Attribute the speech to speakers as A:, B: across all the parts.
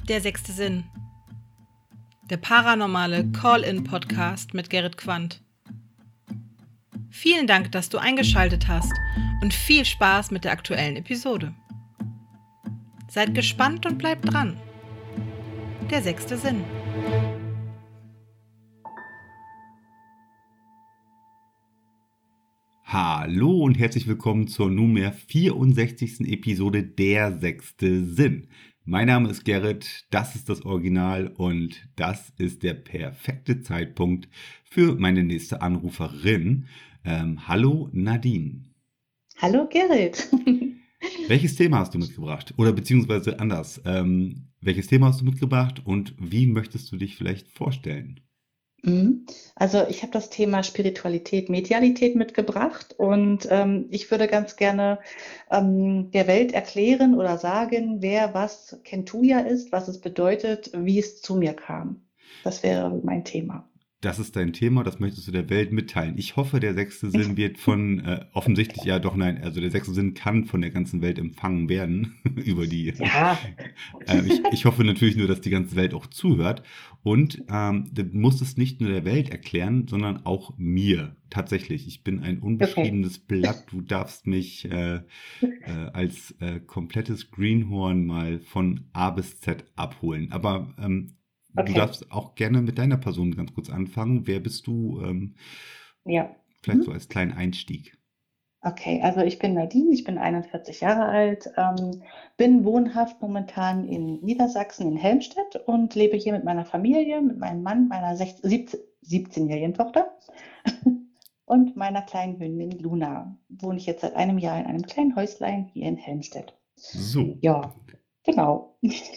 A: Der sechste Sinn. Der paranormale Call-in-Podcast mit Gerrit Quandt. Vielen Dank, dass du eingeschaltet hast und viel Spaß mit der aktuellen Episode. Seid gespannt und bleibt dran. Der sechste Sinn.
B: Hallo und herzlich willkommen zur nunmehr 64. Episode Der sechste Sinn. Mein Name ist Gerrit, das ist das Original und das ist der perfekte Zeitpunkt für meine nächste Anruferin. Hallo Nadine.
C: Hallo Gerrit.
B: Welches Thema hast du mitgebracht? Oder beziehungsweise anders, welches Thema hast du mitgebracht und wie möchtest du dich vielleicht vorstellen?
C: Also ich habe das Thema Spiritualität, Medialität mitgebracht und ich würde ganz gerne der Welt erklären oder sagen, wer was Kentuya ist, was es bedeutet, wie es zu mir kam. Das wäre mein Thema.
B: Das ist dein Thema, das möchtest du der Welt mitteilen. Ich hoffe, der sechste Sinn wird von, offensichtlich, ja doch, nein, also der sechste Sinn kann von der ganzen Welt empfangen werden, über die.
C: Ja.
B: Ich hoffe natürlich nur, dass die ganze Welt auch zuhört. Und du musst es nicht nur der Welt erklären, sondern auch mir. Tatsächlich, ich bin ein unbeschriebenes Blatt. Du darfst mich als komplettes Greenhorn mal von A bis Z abholen. Aber du darfst auch gerne mit deiner Person ganz kurz anfangen. Wer bist du?
C: Ja.
B: Vielleicht so als kleinen Einstieg.
C: Okay, also ich bin Nadine, ich bin 41 Jahre alt, bin wohnhaft momentan in Niedersachsen in Helmstedt und lebe hier mit meiner Familie, mit meinem Mann, meiner 17-jährigen Tochter und meiner kleinen Hündin Luna. Wohne ich jetzt seit einem Jahr in einem kleinen Häuslein hier in Helmstedt.
B: So.
C: Ja, genau.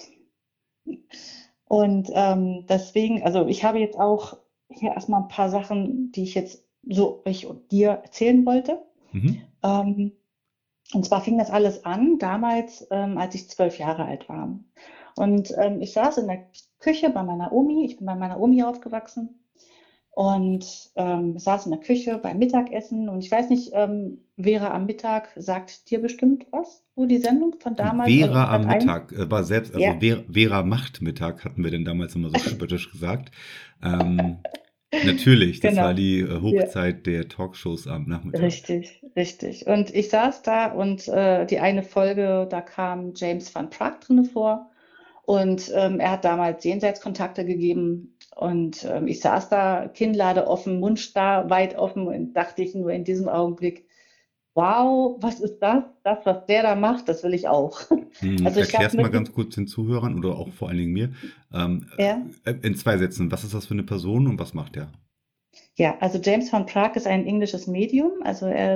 C: Und deswegen, also ich habe jetzt auch hier erstmal ein paar Sachen, die ich jetzt so euch und dir erzählen wollte. Und zwar fing das alles an, damals, als ich 12 Jahre alt war. Und ich saß in der Küche bei meiner Omi, ich bin bei meiner Omi aufgewachsen und saß in der Küche beim Mittagessen und ich weiß nicht, Vera am Mittag sagt dir bestimmt was, so die Sendung von damals.
B: Vera am Mittag war selbst, also
C: Ja.
B: Vera macht Mittag, hatten wir denn damals immer so spöttisch gesagt. Natürlich, das
C: Genau.
B: war die Hochzeit der Talkshows am Nachmittag.
C: Richtig. Und ich saß da und die eine Folge, da kam James Van Praagh drin vor und er hat damals Jenseitskontakte gegeben und ich saß da, Kinnlade offen, Mund starr, weit offen und dachte ich nur in diesem Augenblick, wow, was ist das? Das, was der da macht, das will ich auch. Also ich
B: Erklär's
C: habe
B: mal ganz kurz den Zuhörern oder auch vor allen Dingen mir.
C: Ja.
B: In 2 Sätzen, was ist das für eine Person und was macht er?
C: Ja, also James Van Praagh ist ein englisches Medium. Also er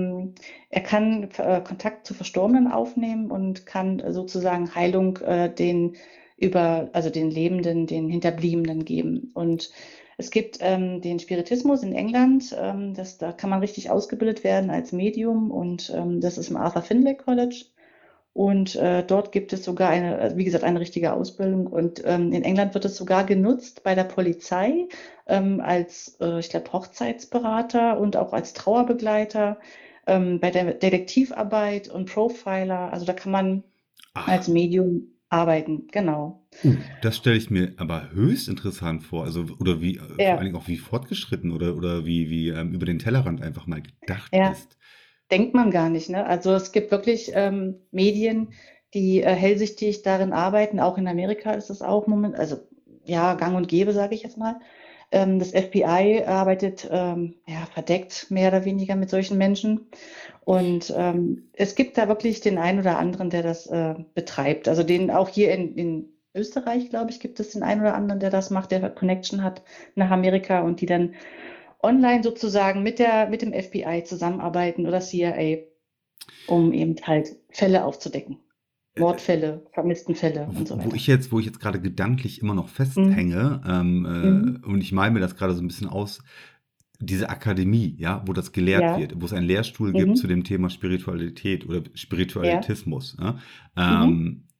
C: kann Kontakt zu Verstorbenen aufnehmen und kann sozusagen Heilung den Lebenden, den Hinterbliebenen geben. Und es gibt den Spiritismus in England, da kann man richtig ausgebildet werden als Medium und das ist im Arthur Findlay College. Und dort gibt es sogar wie gesagt, eine richtige Ausbildung. Und in England wird es sogar genutzt bei der Polizei als, ich glaube, Hochzeitsberater und auch als Trauerbegleiter, bei der Detektivarbeit und Profiler. Also da kann man als Medium arbeiten, genau.
B: Das stelle ich mir aber höchst interessant vor. Also, oder wie, vor allen Dingen auch wie fortgeschritten oder wie über den Tellerrand einfach mal gedacht ist.
C: Denkt man gar nicht, ne? Also es gibt wirklich Medien, die hellsichtig darin arbeiten. Auch in Amerika ist es auch also ja, gang und gäbe, sage ich jetzt mal. Das FBI arbeitet verdeckt mehr oder weniger mit solchen Menschen. Und es gibt da wirklich den einen oder anderen, der das betreibt. Also den auch hier in Österreich, glaube ich, gibt es den einen oder anderen, der das macht, der Connection hat nach Amerika und die dann online sozusagen mit dem FBI zusammenarbeiten oder CIA, um eben halt Fälle aufzudecken. Mordfälle, Vermisstenfälle und so weiter.
B: Wo ich jetzt gerade gedanklich immer noch festhänge, und ich male mir das gerade so ein bisschen aus, diese Akademie, ja, wo das gelehrt wird, wo es einen Lehrstuhl gibt zu dem Thema Spiritualität oder Spiritualitismus. Ja.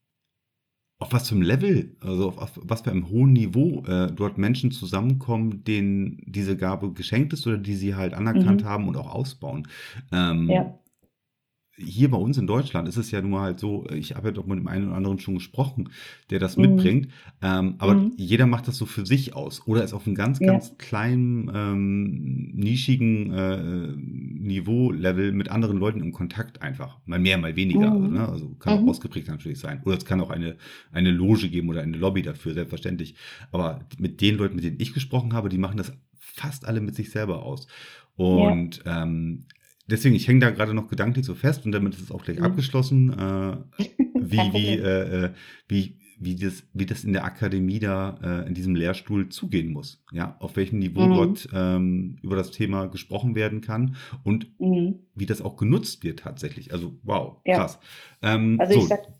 B: Auf was für einem Level, also auf was für einem hohen Niveau dort Menschen zusammenkommen, denen diese Gabe geschenkt ist oder die sie halt anerkannt haben und auch ausbauen. hier bei uns in Deutschland ist es ja nun mal halt so, ich habe ja doch mit dem einen oder anderen schon gesprochen, der das mitbringt, aber jeder macht das so für sich aus oder ist auf einem ganz,
C: Ja.
B: ganz kleinen, nischigen Niveau-Level mit anderen Leuten im Kontakt einfach. Mal mehr, mal weniger. Ne? Also kann auch ausgeprägt natürlich sein. Oder es kann auch eine Loge geben oder eine Lobby dafür, selbstverständlich. Aber mit den Leuten, mit denen ich gesprochen habe, die machen das fast alle mit sich selber aus. Und deswegen, ich hänge da gerade noch gedanklich so fest und damit ist es auch gleich abgeschlossen,
C: Kein Problem.
B: wie das in der Akademie da in diesem Lehrstuhl zugehen muss. Ja, auf welchem Niveau dort über das Thema gesprochen werden kann und wie das auch genutzt wird tatsächlich. Also wow,
C: Ja.
B: krass.
C: Also
B: so,
C: ich sag,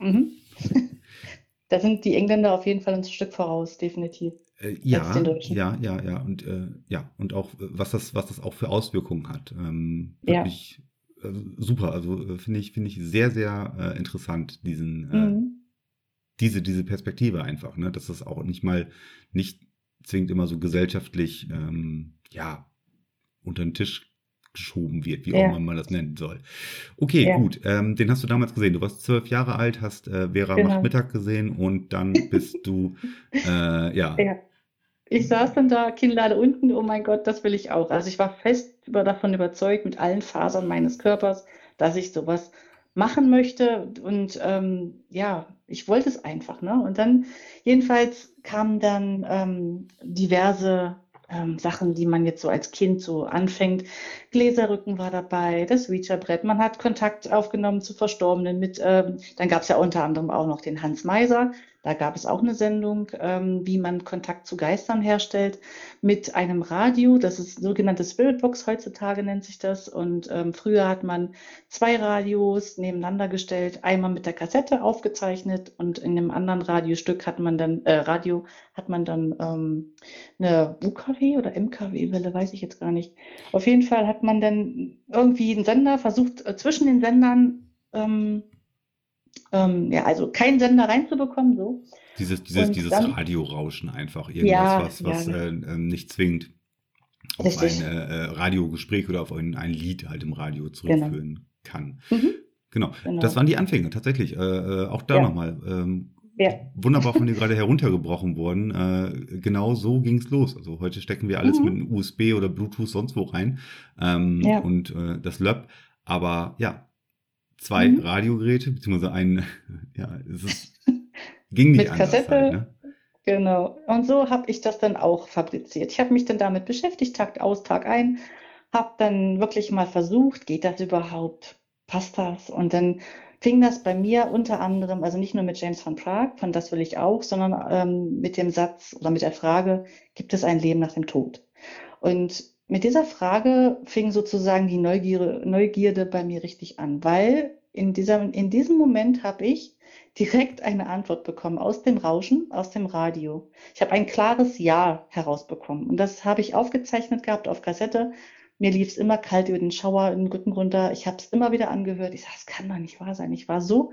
C: da sind die Engländer auf jeden Fall ein Stück voraus, definitiv, als den
B: ja,
C: Deutschen.
B: ja. Und auch, was das auch für Auswirkungen hat.
C: Ja.
B: Wirklich super. Also finde ich sehr, sehr interessant, diese Perspektive einfach, ne? Dass das auch nicht zwingend immer so gesellschaftlich, unter den Tisch geschoben wird, wie auch
C: Ja.
B: immer man das nennen soll. Okay,
C: Ja.
B: gut. Den hast du damals gesehen. Du warst 12 Jahre alt, hast Vera macht
C: Genau.
B: Mittag gesehen und dann bist du,
C: Ja. Ich saß dann da, Kinnlade unten, oh mein Gott, das will ich auch. Also ich war fest davon überzeugt, mit allen Fasern meines Körpers, dass ich sowas machen möchte. Und ich wollte es einfach, ne? Und dann jedenfalls kamen dann diverse Sachen, die man jetzt so als Kind so anfängt. Gläserrücken war dabei, das Ouija-Brett. Man hat Kontakt aufgenommen zu Verstorbenen dann gab es ja unter anderem auch noch den Hans Meiser. Da gab es auch eine Sendung, wie man Kontakt zu Geistern herstellt mit einem Radio. Das ist sogenannte Spiritbox, heutzutage nennt sich das. Und früher hat man 2 Radios nebeneinander gestellt, einmal mit der Kassette aufgezeichnet und in einem anderen Radio hat man dann eine UKW oder MKW-Welle, weiß ich jetzt gar nicht. Auf jeden Fall hat man dann irgendwie einen Sender versucht, zwischen den Sendern also keinen Sender reinzubekommen, so.
B: dieses
C: Und dann,
B: Radiorauschen einfach, irgendwas, was nicht zwingend auf
C: richtig,
B: ein Radiogespräch oder auf ein Lied halt im Radio
C: genau.
B: zurückführen kann. Genau, das
C: Genau.
B: waren die Anfänge tatsächlich. Auch da
C: Ja.
B: nochmal.
C: Ja.
B: Wunderbar von dir gerade heruntergebrochen worden. Genau so ging's los. Also heute stecken wir alles mit einem USB oder Bluetooth sonst wo rein
C: Ja.
B: und das LÖP. Aber ja, 2 Radiogeräte, beziehungsweise ging nicht
C: Mit
B: anders
C: Kassette,
B: halt, ne?
C: genau. Und so habe ich das dann auch fabriziert. Ich habe mich dann damit beschäftigt, Tag aus, Tag ein, habe dann wirklich mal versucht, geht das überhaupt? Passt das? Und dann fing das bei mir unter anderem, also nicht nur mit James van Praagh, von das will ich auch, sondern mit dem Satz oder mit der Frage, gibt es ein Leben nach dem Tod? Und mit dieser Frage fing sozusagen die Neugierde bei mir richtig an, weil in diesem Moment habe ich direkt eine Antwort bekommen aus dem Rauschen, aus dem Radio. Ich habe ein klares Ja herausbekommen und das habe ich aufgezeichnet gehabt auf Kassette. Mir lief es immer kalt über den Schauer in den Rücken runter. Ich habe es immer wieder angehört. Ich sage, das kann doch nicht wahr sein. Ich war so,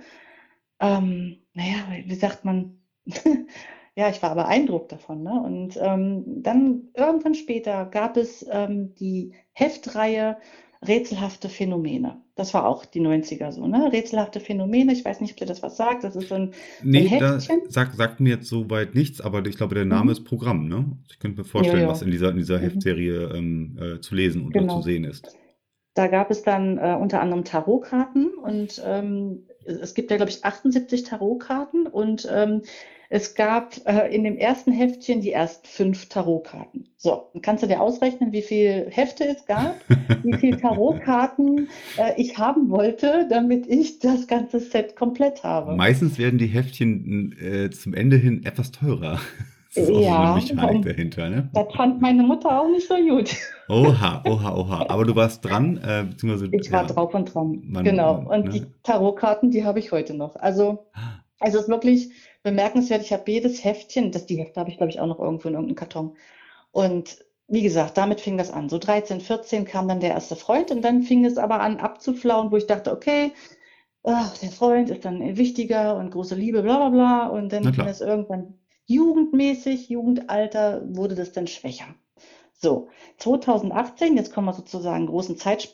C: wie sagt man, ja, ich war beeindruckt davon, ne? Und dann irgendwann später gab es die Heftreihe Rätselhafte Phänomene. Das war auch die 90er so, ne? Rätselhafte Phänomene. Ich weiß nicht, ob dir das was sagt. Das ist so ein
B: Nee, da
C: Heftchen.
B: sagt mir jetzt soweit nichts, aber ich glaube, der Name ist Programm, ne? Ich könnte mir vorstellen,
C: Ja.
B: was in dieser Heftserie zu lesen und
C: Genau.
B: zu sehen ist.
C: Da gab es dann unter anderem Tarotkarten und es gibt ja, glaube ich, 78 Tarotkarten und es gab in dem ersten Heftchen die ersten 5 Tarotkarten. So, dann kannst du dir ausrechnen, wie viele Hefte es gab, wie viele Tarotkarten ich haben wollte, damit ich das ganze Set komplett habe.
B: Meistens werden die Heftchen zum Ende hin etwas teurer. Das ist auch so eine Mechanik dahinter, ne?
C: Das fand meine Mutter auch nicht so gut.
B: Oha. Aber du warst dran, beziehungsweise.
C: Ich war drauf und dran. Genau. Und die Tarotkarten, die habe ich heute noch. Also es ist wirklich bemerkenswert. Ich habe jedes Heftchen, die Hefte habe ich, glaube ich, auch noch irgendwo in irgendeinem Karton. Und wie gesagt, damit fing das an. So 13, 14 kam dann der erste Freund und dann fing es aber an abzuflauen, wo ich dachte, okay, der Freund ist dann wichtiger und große Liebe, bla bla bla. Und dann ging es irgendwann Jugendalter wurde das dann schwächer. So, 2018, jetzt kommen wir sozusagen einen großen Zeitsprung.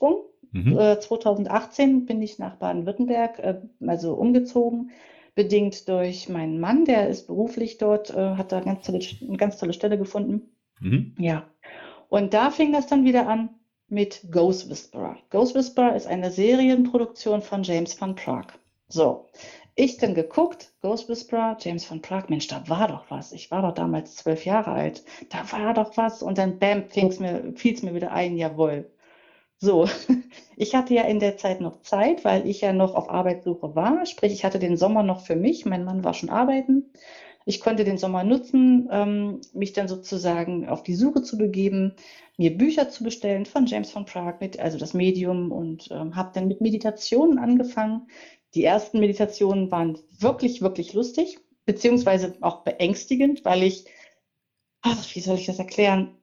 B: Mhm.
C: 2018 bin ich nach Baden-Württemberg, also umgezogen, bedingt durch meinen Mann, der ist beruflich dort, hat da eine ganz tolle Stelle gefunden.
B: Mhm.
C: Ja, und da fing das dann wieder an mit Ghost Whisperer. Ghost Whisperer ist eine Serienproduktion von James Van Praagh. So, ich dann geguckt, Ghost Whisperer, James Van Praagh, Mensch, da war doch was. Ich war doch damals 12 Jahre alt. Da war doch was. Und dann bam, fiel es mir wieder ein, jawohl. So, ich hatte ja in der Zeit noch Zeit, weil ich ja noch auf Arbeitssuche war. Sprich, ich hatte den Sommer noch für mich. Mein Mann war schon arbeiten. Ich konnte den Sommer nutzen, mich dann sozusagen auf die Suche zu begeben, mir Bücher zu bestellen von James Van Praagh, also das Medium, und habe dann mit Meditationen angefangen. Die ersten Meditationen waren wirklich, wirklich lustig, beziehungsweise auch beängstigend, weil wie soll ich das erklären?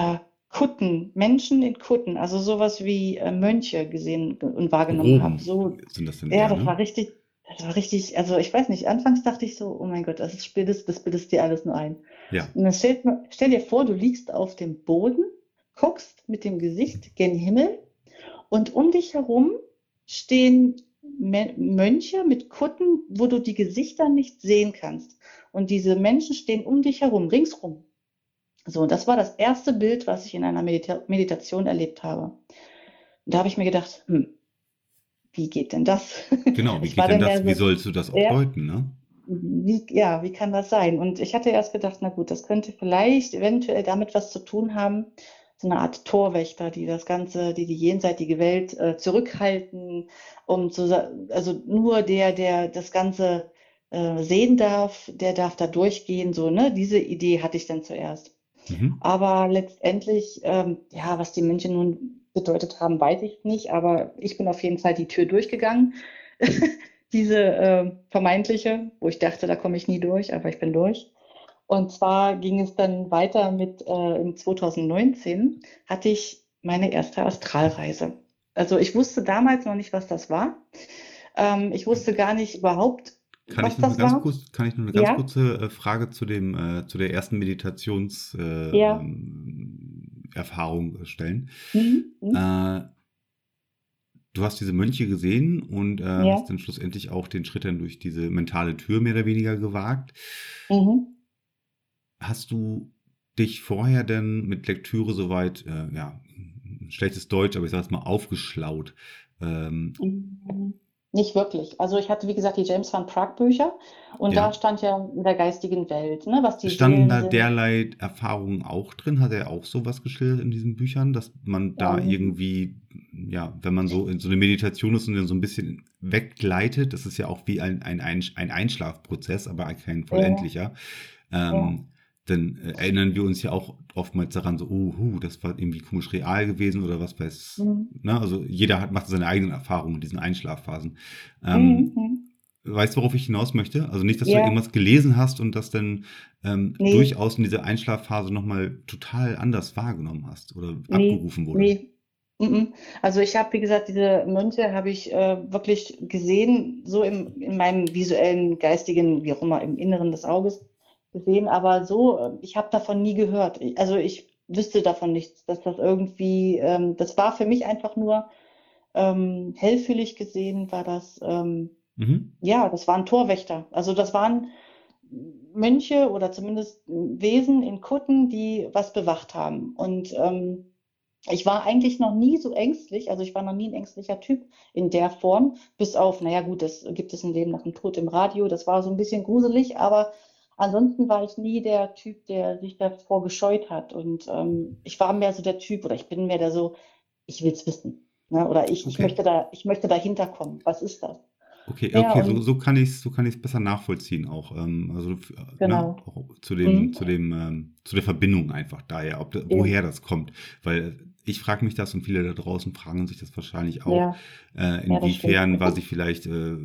C: Kutten, Menschen in Kutten, also sowas wie Mönche gesehen und wahrgenommen habe.
B: Roben
C: So,
B: sind das denn
C: ja,
B: eher, ne?
C: das war richtig, also ich weiß nicht, anfangs dachte ich so, oh mein Gott, das bildest dir alles nur ein.
B: Ja.
C: Und dann stell dir vor, du liegst auf dem Boden, guckst mit dem Gesicht gen Himmel und um dich herum stehen Mönche mit Kutten, wo du die Gesichter nicht sehen kannst. Und diese Menschen stehen um dich herum, ringsrum. So, das war das erste Bild, was ich in einer Meditation erlebt habe. Und da habe ich mir gedacht, wie geht denn das?
B: Genau, wie
C: Ich war
B: geht denn
C: dann mehr
B: das? Wie
C: so,
B: sollst du das auch
C: ja,
B: deuten, ne?
C: wie kann das sein? Und ich hatte erst gedacht, na gut, das könnte vielleicht eventuell damit was zu tun haben, so eine Art Torwächter, die die jenseitige Welt zurückhalten, also nur der das Ganze sehen darf, der darf da durchgehen, so, ne? Diese Idee hatte ich dann zuerst.
B: Mhm.
C: Aber letztendlich, ja, was die Mönche nun bedeutet haben, weiß ich nicht, aber ich bin auf jeden Fall die Tür durchgegangen. Diese vermeintliche, wo ich dachte, da komme ich nie durch, aber ich bin durch. Und zwar ging es dann weiter mit, im 2019 hatte ich meine erste Astralreise. Also ich wusste damals noch nicht, was das war. Ich wusste gar nicht überhaupt, was das war.
B: Kann ich noch eine ganz
C: Ja,
B: kurze Frage zu der ersten
C: ja.
B: Erfahrung stellen?
C: Mhm. Mhm.
B: Äh, Du hast diese Mönche gesehen und hast
C: Ja.
B: dann schlussendlich auch den Schritt dann durch diese mentale Tür mehr oder weniger gewagt.
C: Mhm.
B: Hast du dich vorher denn mit Lektüre soweit, ja, schlechtes Deutsch, aber ich sage es mal, aufgeschlaut? Ähm,
C: Nicht wirklich. Also ich hatte, wie gesagt, die James Van Praagh Bücher und da
B: ja,
C: stand ja in der geistigen Welt, ne, was die
B: standen
C: Seelen
B: da
C: sind.
B: derlei Erfahrungen auch drin? Hat er auch sowas geschildert in diesen Büchern, dass man da
C: Ähm,
B: irgendwie, ja, wenn man so in so eine Meditation ist und dann so ein bisschen weggleitet, das ist ja auch wie ein Einschlafprozess, aber kein
C: ja,
B: vollendlicher,
C: ja.
B: dann erinnern wir uns ja auch oftmals daran, so, das war irgendwie komisch real gewesen oder was weiß,
C: Mhm.
B: ne? Also jeder macht seine eigenen Erfahrungen in diesen Einschlafphasen.
C: Mhm.
B: Ähm,
C: Mhm.
B: Weißt du, worauf ich hinaus möchte? Also nicht, dass du
C: Ja,
B: irgendwas gelesen hast und das dann
C: nee,
B: durchaus in dieser Einschlafphase nochmal total anders wahrgenommen hast oder
C: nee,
B: abgerufen wurde.
C: nee. Mhm. Also ich habe, wie gesagt, diese Mönche habe ich wirklich gesehen, so in meinem visuellen, geistigen, wie auch immer, im Inneren des Auges gesehen, aber so, ich habe davon nie gehört. Also ich wüsste davon nichts, dass das irgendwie, das war für mich einfach nur hellfühlig gesehen, war das,
B: Mhm.
C: ja, das waren Torwächter. Also das waren Mönche oder zumindest Wesen in Kutten, die was bewacht haben. Und ich war eigentlich noch nie so ängstlich, also ich war noch nie ein ängstlicher Typ in der Form, bis auf, naja gut, das gibt es ein Leben nach dem Tod im Radio, das war so ein bisschen gruselig, aber ansonsten war ich nie der Typ, der sich davor gescheut hat. Und ich war mehr so der Typ, oder ich bin mehr der so, ich will es wissen. Ne? Oder
B: Okay.
C: ich möchte dahinter kommen. Was ist das?
B: Okay,
C: Ja,
B: okay,
C: und
B: so kann ich's besser nachvollziehen auch. Ne,
C: genau.
B: auch
C: Mhm.
B: zu der Verbindung einfach daher,
C: Ja,
B: woher das kommt. Weil ich frage mich das und viele da draußen fragen sich das wahrscheinlich auch,
C: ja, ja, das stimmt.
B: inwiefern war sie vielleicht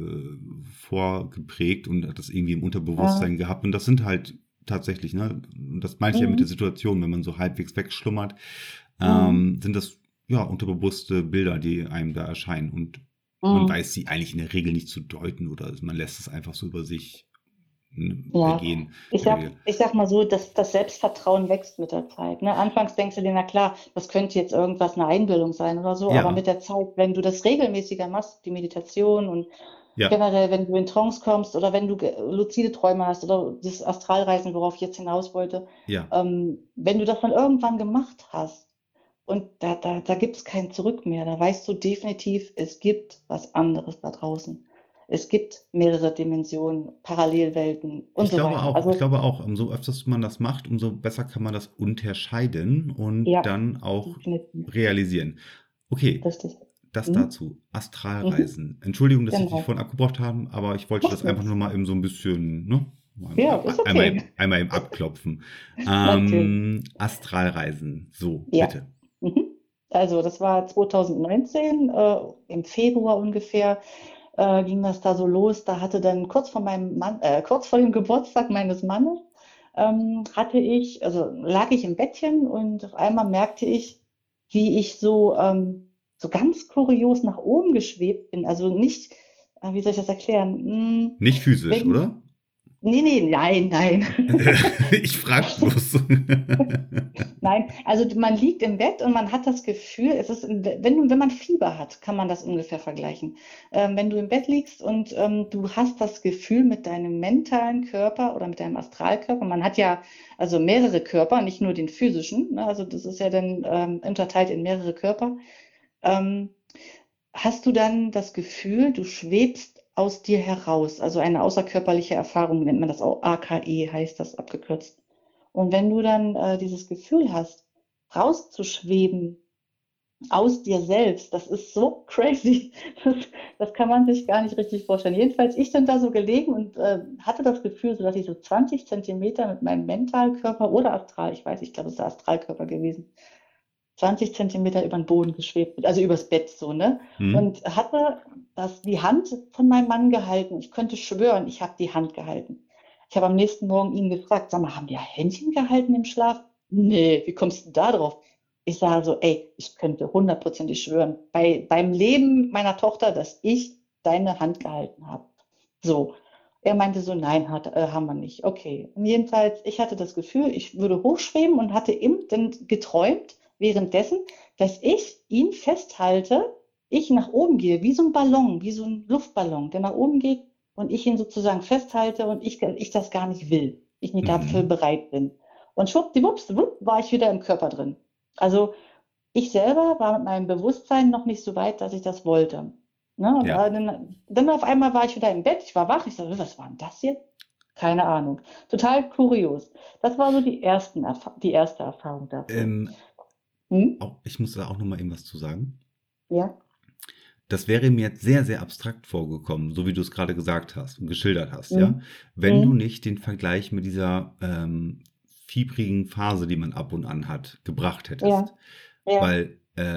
B: vorgeprägt und hat das irgendwie im
C: Ah,
B: Unterbewusstsein gehabt. Und das sind halt tatsächlich, ne, und das meine ich ja mit der
C: mhm.
B: Situation, wenn man so halbwegs wegschlummert,
C: Mhm.
B: sind das ja unterbewusste Bilder, die einem da erscheinen. Und man
C: Mhm.
B: weiß sie eigentlich in der Regel nicht zu deuten oder man lässt es einfach so über sich
C: Ja,
B: ergehen.
C: ich sag mal so, dass das Selbstvertrauen wächst mit der Zeit. Ne? Anfangs denkst du dir, na klar, das könnte jetzt irgendwas, eine Einbildung sein oder so, aber
B: Ja,
C: mit der Zeit, wenn du das regelmäßiger machst, die Meditation und
B: ja,
C: generell, wenn du in Trance kommst oder wenn du luzide Träume hast oder das Astralreisen, worauf ich jetzt hinaus wollte,
B: ja.
C: wenn du das dann irgendwann gemacht hast und da gibt es kein Zurück mehr, da weißt du definitiv, es gibt was anderes da draußen. Es gibt mehrere Dimensionen, Parallelwelten und so weiter.
B: Ich
C: Also
B: glaube auch, umso öfters man das macht, umso besser kann man das unterscheiden und
C: ja,
B: dann auch
C: definitiv,
B: realisieren. Okay,
C: richtig.
B: das
C: Mhm.
B: dazu.
C: Mhm.
B: Astralreisen. Entschuldigung, dass ich dich
C: Genau.
B: vorhin abgebrochen habe, aber ich wollte das
C: Macht
B: einfach nur
C: nichts.
B: mal eben so ein bisschen, ne?
C: Ja, ist okay.
B: Einmal im Abklopfen.
C: Natürlich.
B: Astralreisen. So,
C: Ja.
B: bitte.
C: Mhm. Also, das war 2019, im Februar ungefähr, ging das da so los. Da hatte dann kurz vor meinem Mann, kurz vor dem Geburtstag meines Mannes, also lag ich im Bettchen und auf einmal merkte ich, wie ich so ganz kurios nach oben geschwebt bin. Also nicht, wie soll ich das erklären?
B: Nicht physisch,
C: Wenn,
B: oder?
C: nee, nee, nein, nein.
B: Ich frag bloß.
C: Nein, also man liegt im Bett und man hat das Gefühl, wenn man Fieber hat, kann man das ungefähr vergleichen. Wenn du im Bett liegst und du hast das Gefühl mit deinem mentalen Körper oder mit deinem Astralkörper, man hat ja also mehrere Körper, nicht nur den physischen, ne? Also das ist ja dann unterteilt in mehrere Körper. Ähm, Hast du dann das Gefühl, du schwebst aus dir heraus, also eine außerkörperliche Erfahrung nennt man das auch, AKE heißt das abgekürzt. Und wenn du dann dieses Gefühl hast, rauszuschweben aus dir selbst, das ist so crazy, das kann man sich gar nicht richtig vorstellen. Jedenfalls, ich bin da so gelegen und hatte das Gefühl, so dass ich so 20 Zentimeter mit meinem Mentalkörper oder Astral, ich weiß, ich glaube, es ist der Astralkörper gewesen, 20 Zentimeter über den Boden geschwebt bin, also übers Bett so, ne?
B: Hm?
C: Und hatte die Hand von meinem Mann gehalten. Ich könnte schwören, ich habe die Hand gehalten. Ich habe am nächsten Morgen ihn gefragt, sag mal, haben wir Händchen gehalten im Schlaf? Nee, wie kommst du da drauf? Ich sage so, ey, ich könnte hundertprozentig schwören, beim Leben meiner Tochter, dass ich deine Hand gehalten habe. So. Er meinte so, nein, haben wir nicht. Okay. Und jedenfalls, ich hatte das Gefühl, ich würde hochschweben und hatte eben dann geträumt, währenddessen, dass ich ihn festhalte, ich nach oben gehe, wie so ein Ballon, wie so ein Luftballon, der nach oben geht und ich ihn sozusagen festhalte und ich das gar nicht will, ich nicht dafür
B: Mhm.
C: bereit bin. Und schwuppdiwupps, wupp, war ich wieder im Körper drin. Also ich selber war mit meinem Bewusstsein noch nicht so weit, dass ich das wollte. Ne? Und
B: Ja.
C: dann auf einmal war ich wieder im Bett, ich war wach, ich sage, was war denn das jetzt? Keine Ahnung. Total kurios. Das war so die erste Erfahrung dazu.
B: Ähm,
C: Hm?
B: ich muss da auch noch mal eben was zu sagen.
C: Ja,
B: Das wäre mir jetzt sehr, sehr abstrakt vorgekommen, so wie du es gerade gesagt hast und geschildert hast, ja.
C: hm,
B: Wenn du
C: hm,
B: nicht den Vergleich mit dieser fiebrigen Phase, die man ab und an hat, gebracht hättest.
C: ja, ja,
B: Weil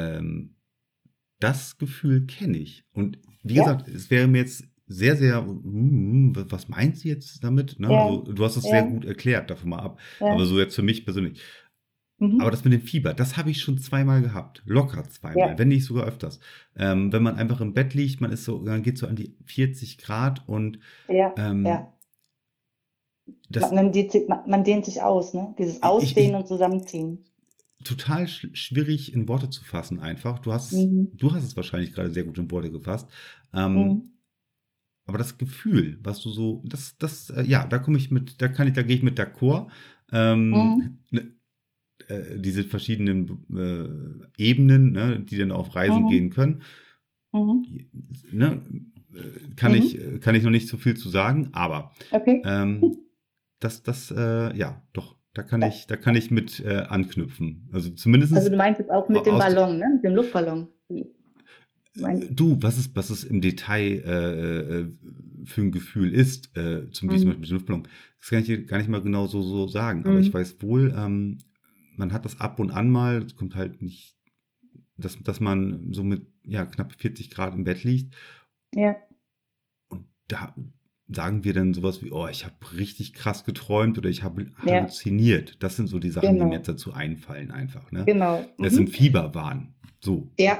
B: das Gefühl kenne ich. Und wie
C: ja,
B: gesagt, es wäre mir jetzt sehr, sehr, was meinst du jetzt damit? Ne?
C: ja,
B: Also, du hast es sehr
C: ja,
B: gut erklärt, davon mal ab. Aber
C: ja,
B: so jetzt für mich persönlich. Aber
C: mhm,
B: das mit dem Fieber, das habe ich schon zweimal gehabt. Locker zweimal,
C: ja,
B: wenn nicht sogar öfters. Wenn man einfach im Bett liegt, dann geht so an die 40 Grad und
C: ja,
B: ähm,
C: ja.
B: das,
C: Man dehnt sich aus, ne? Dieses
B: ich,
C: Ausdehnen
B: ich,
C: und Zusammenziehen.
B: total schwierig in Worte zu fassen einfach.
C: Mhm,
B: Du hast es wahrscheinlich gerade sehr gut in Worte gefasst.
C: mhm,
B: Aber das Gefühl, was du so, ja, da gehe ich mit d'accord.
C: mhm,
B: Ne, diese verschiedenen Ebenen, ne, die dann auf Reisen
C: mhm,
B: gehen können,
C: mhm,
B: ne,
C: mhm.
B: kann ich noch nicht so viel zu sagen, aber
C: Okay.
B: ähm, ja, doch,
C: Ja.
B: da kann ich mit anknüpfen. Also
C: Also
B: zumindest
C: du meinst jetzt auch mit dem
B: aus,
C: Ballon, ne? Mit dem Luftballon.
B: du, was es im Detail für ein Gefühl ist, wie zum
C: Mhm,
B: Beispiel mit dem Luftballon, das kann ich dir gar nicht mal genau so sagen. Aber ich
C: mhm,
B: weiß wohl, man hat das ab und an mal, es kommt halt nicht, dass man so mit ja, knapp 40 Grad im Bett liegt.
C: ja,
B: Und da sagen wir dann sowas wie, oh, ich habe richtig krass geträumt oder ich habe
C: ja,
B: halluziniert. Das sind so die Sachen, die mir jetzt
C: genau,
B: dazu einfallen einfach. Ne?
C: genau.
B: Das ist ein
C: Mhm.
B: Fieberwahn. So.
C: Ja,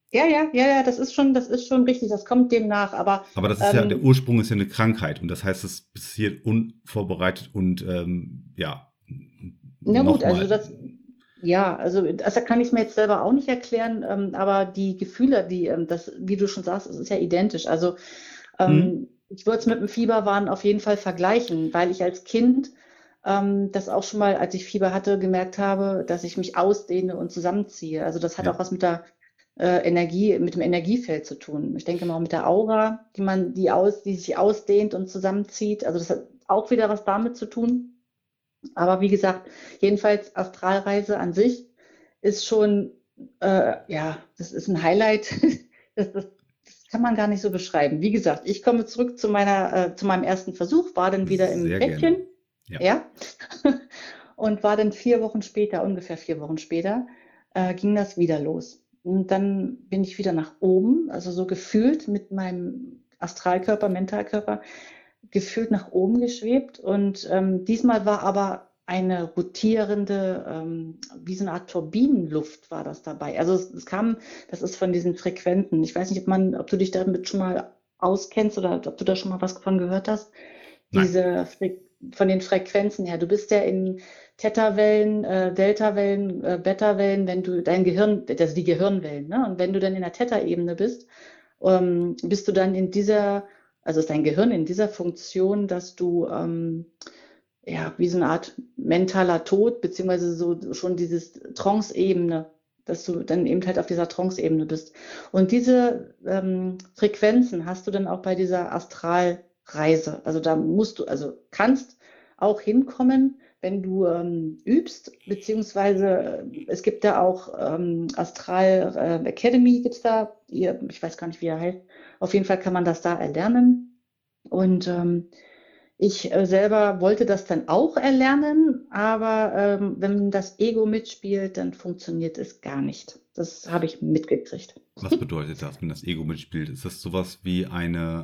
C: ja, das ist schon richtig, das kommt dem nach, aber
B: Aber das ist ja, der Ursprung ist ja eine Krankheit und das heißt, es passiert unvorbereitet und ja,
C: na gut, also
B: nochmal.
C: das, ja, also das kann ich mir jetzt selber auch nicht erklären, aber die Gefühle, das, wie du schon sagst, es ist ja identisch. Also
B: Hm?
C: ich würde es mit dem Fieberwahn auf jeden Fall vergleichen, weil ich als Kind das auch schon mal, als ich Fieber hatte, gemerkt habe, dass ich mich ausdehne und zusammenziehe. Also das hat
B: Ja.
C: auch was mit der Energie, mit dem Energiefeld zu tun. Ich denke mal auch mit der Aura, die sich ausdehnt und zusammenzieht. Also das hat auch wieder was damit zu tun. Aber wie gesagt, jedenfalls Astralreise an sich ist schon, ja, das ist ein Highlight. Das kann man gar nicht so beschreiben. Wie gesagt, ich komme zurück zu meinem ersten Versuch, war dann wieder im
B: Sehr gerne.
C: Bettchen,
B: Ja.
C: ja, und war dann 4 Wochen später, ungefähr 4 Wochen später, ging das wieder los. Und dann bin ich wieder nach oben, also so gefühlt mit meinem Astralkörper, Mentalkörper, gefühlt nach oben geschwebt. Und diesmal war aber eine rotierende, wie so eine Art Turbinenluft war das dabei. Also es kam, das ist von diesen Frequenzen. Ich weiß nicht, ob du dich damit schon mal auskennst oder ob du da schon mal was von gehört hast.
B: Nein.
C: Von den Frequenzen her. Du bist ja in Theta-Wellen, Delta-Wellen, Beta-Wellen, wenn du dein Gehirn, also die Gehirnwellen, ne? Und wenn du dann in der Theta-Ebene bist, bist du dann also ist dein Gehirn in dieser Funktion, dass du ja wie so eine Art mentaler Tod, beziehungsweise so schon dieses Trance-Ebene, dass du dann eben halt auf dieser Trance-Ebene bist. Und diese Frequenzen hast du dann auch bei dieser Astralreise. Also da also kannst auch hinkommen, wenn du übst, beziehungsweise es gibt da auch Astral Academy, gibt's da, ich weiß gar nicht, wie er heißt. Auf jeden Fall kann man das da erlernen. Und ich selber wollte das dann auch erlernen, aber wenn das Ego mitspielt, dann funktioniert es gar nicht. Das habe ich mitgekriegt.
B: Was bedeutet das, wenn das Ego mitspielt? Ist das sowas wie eine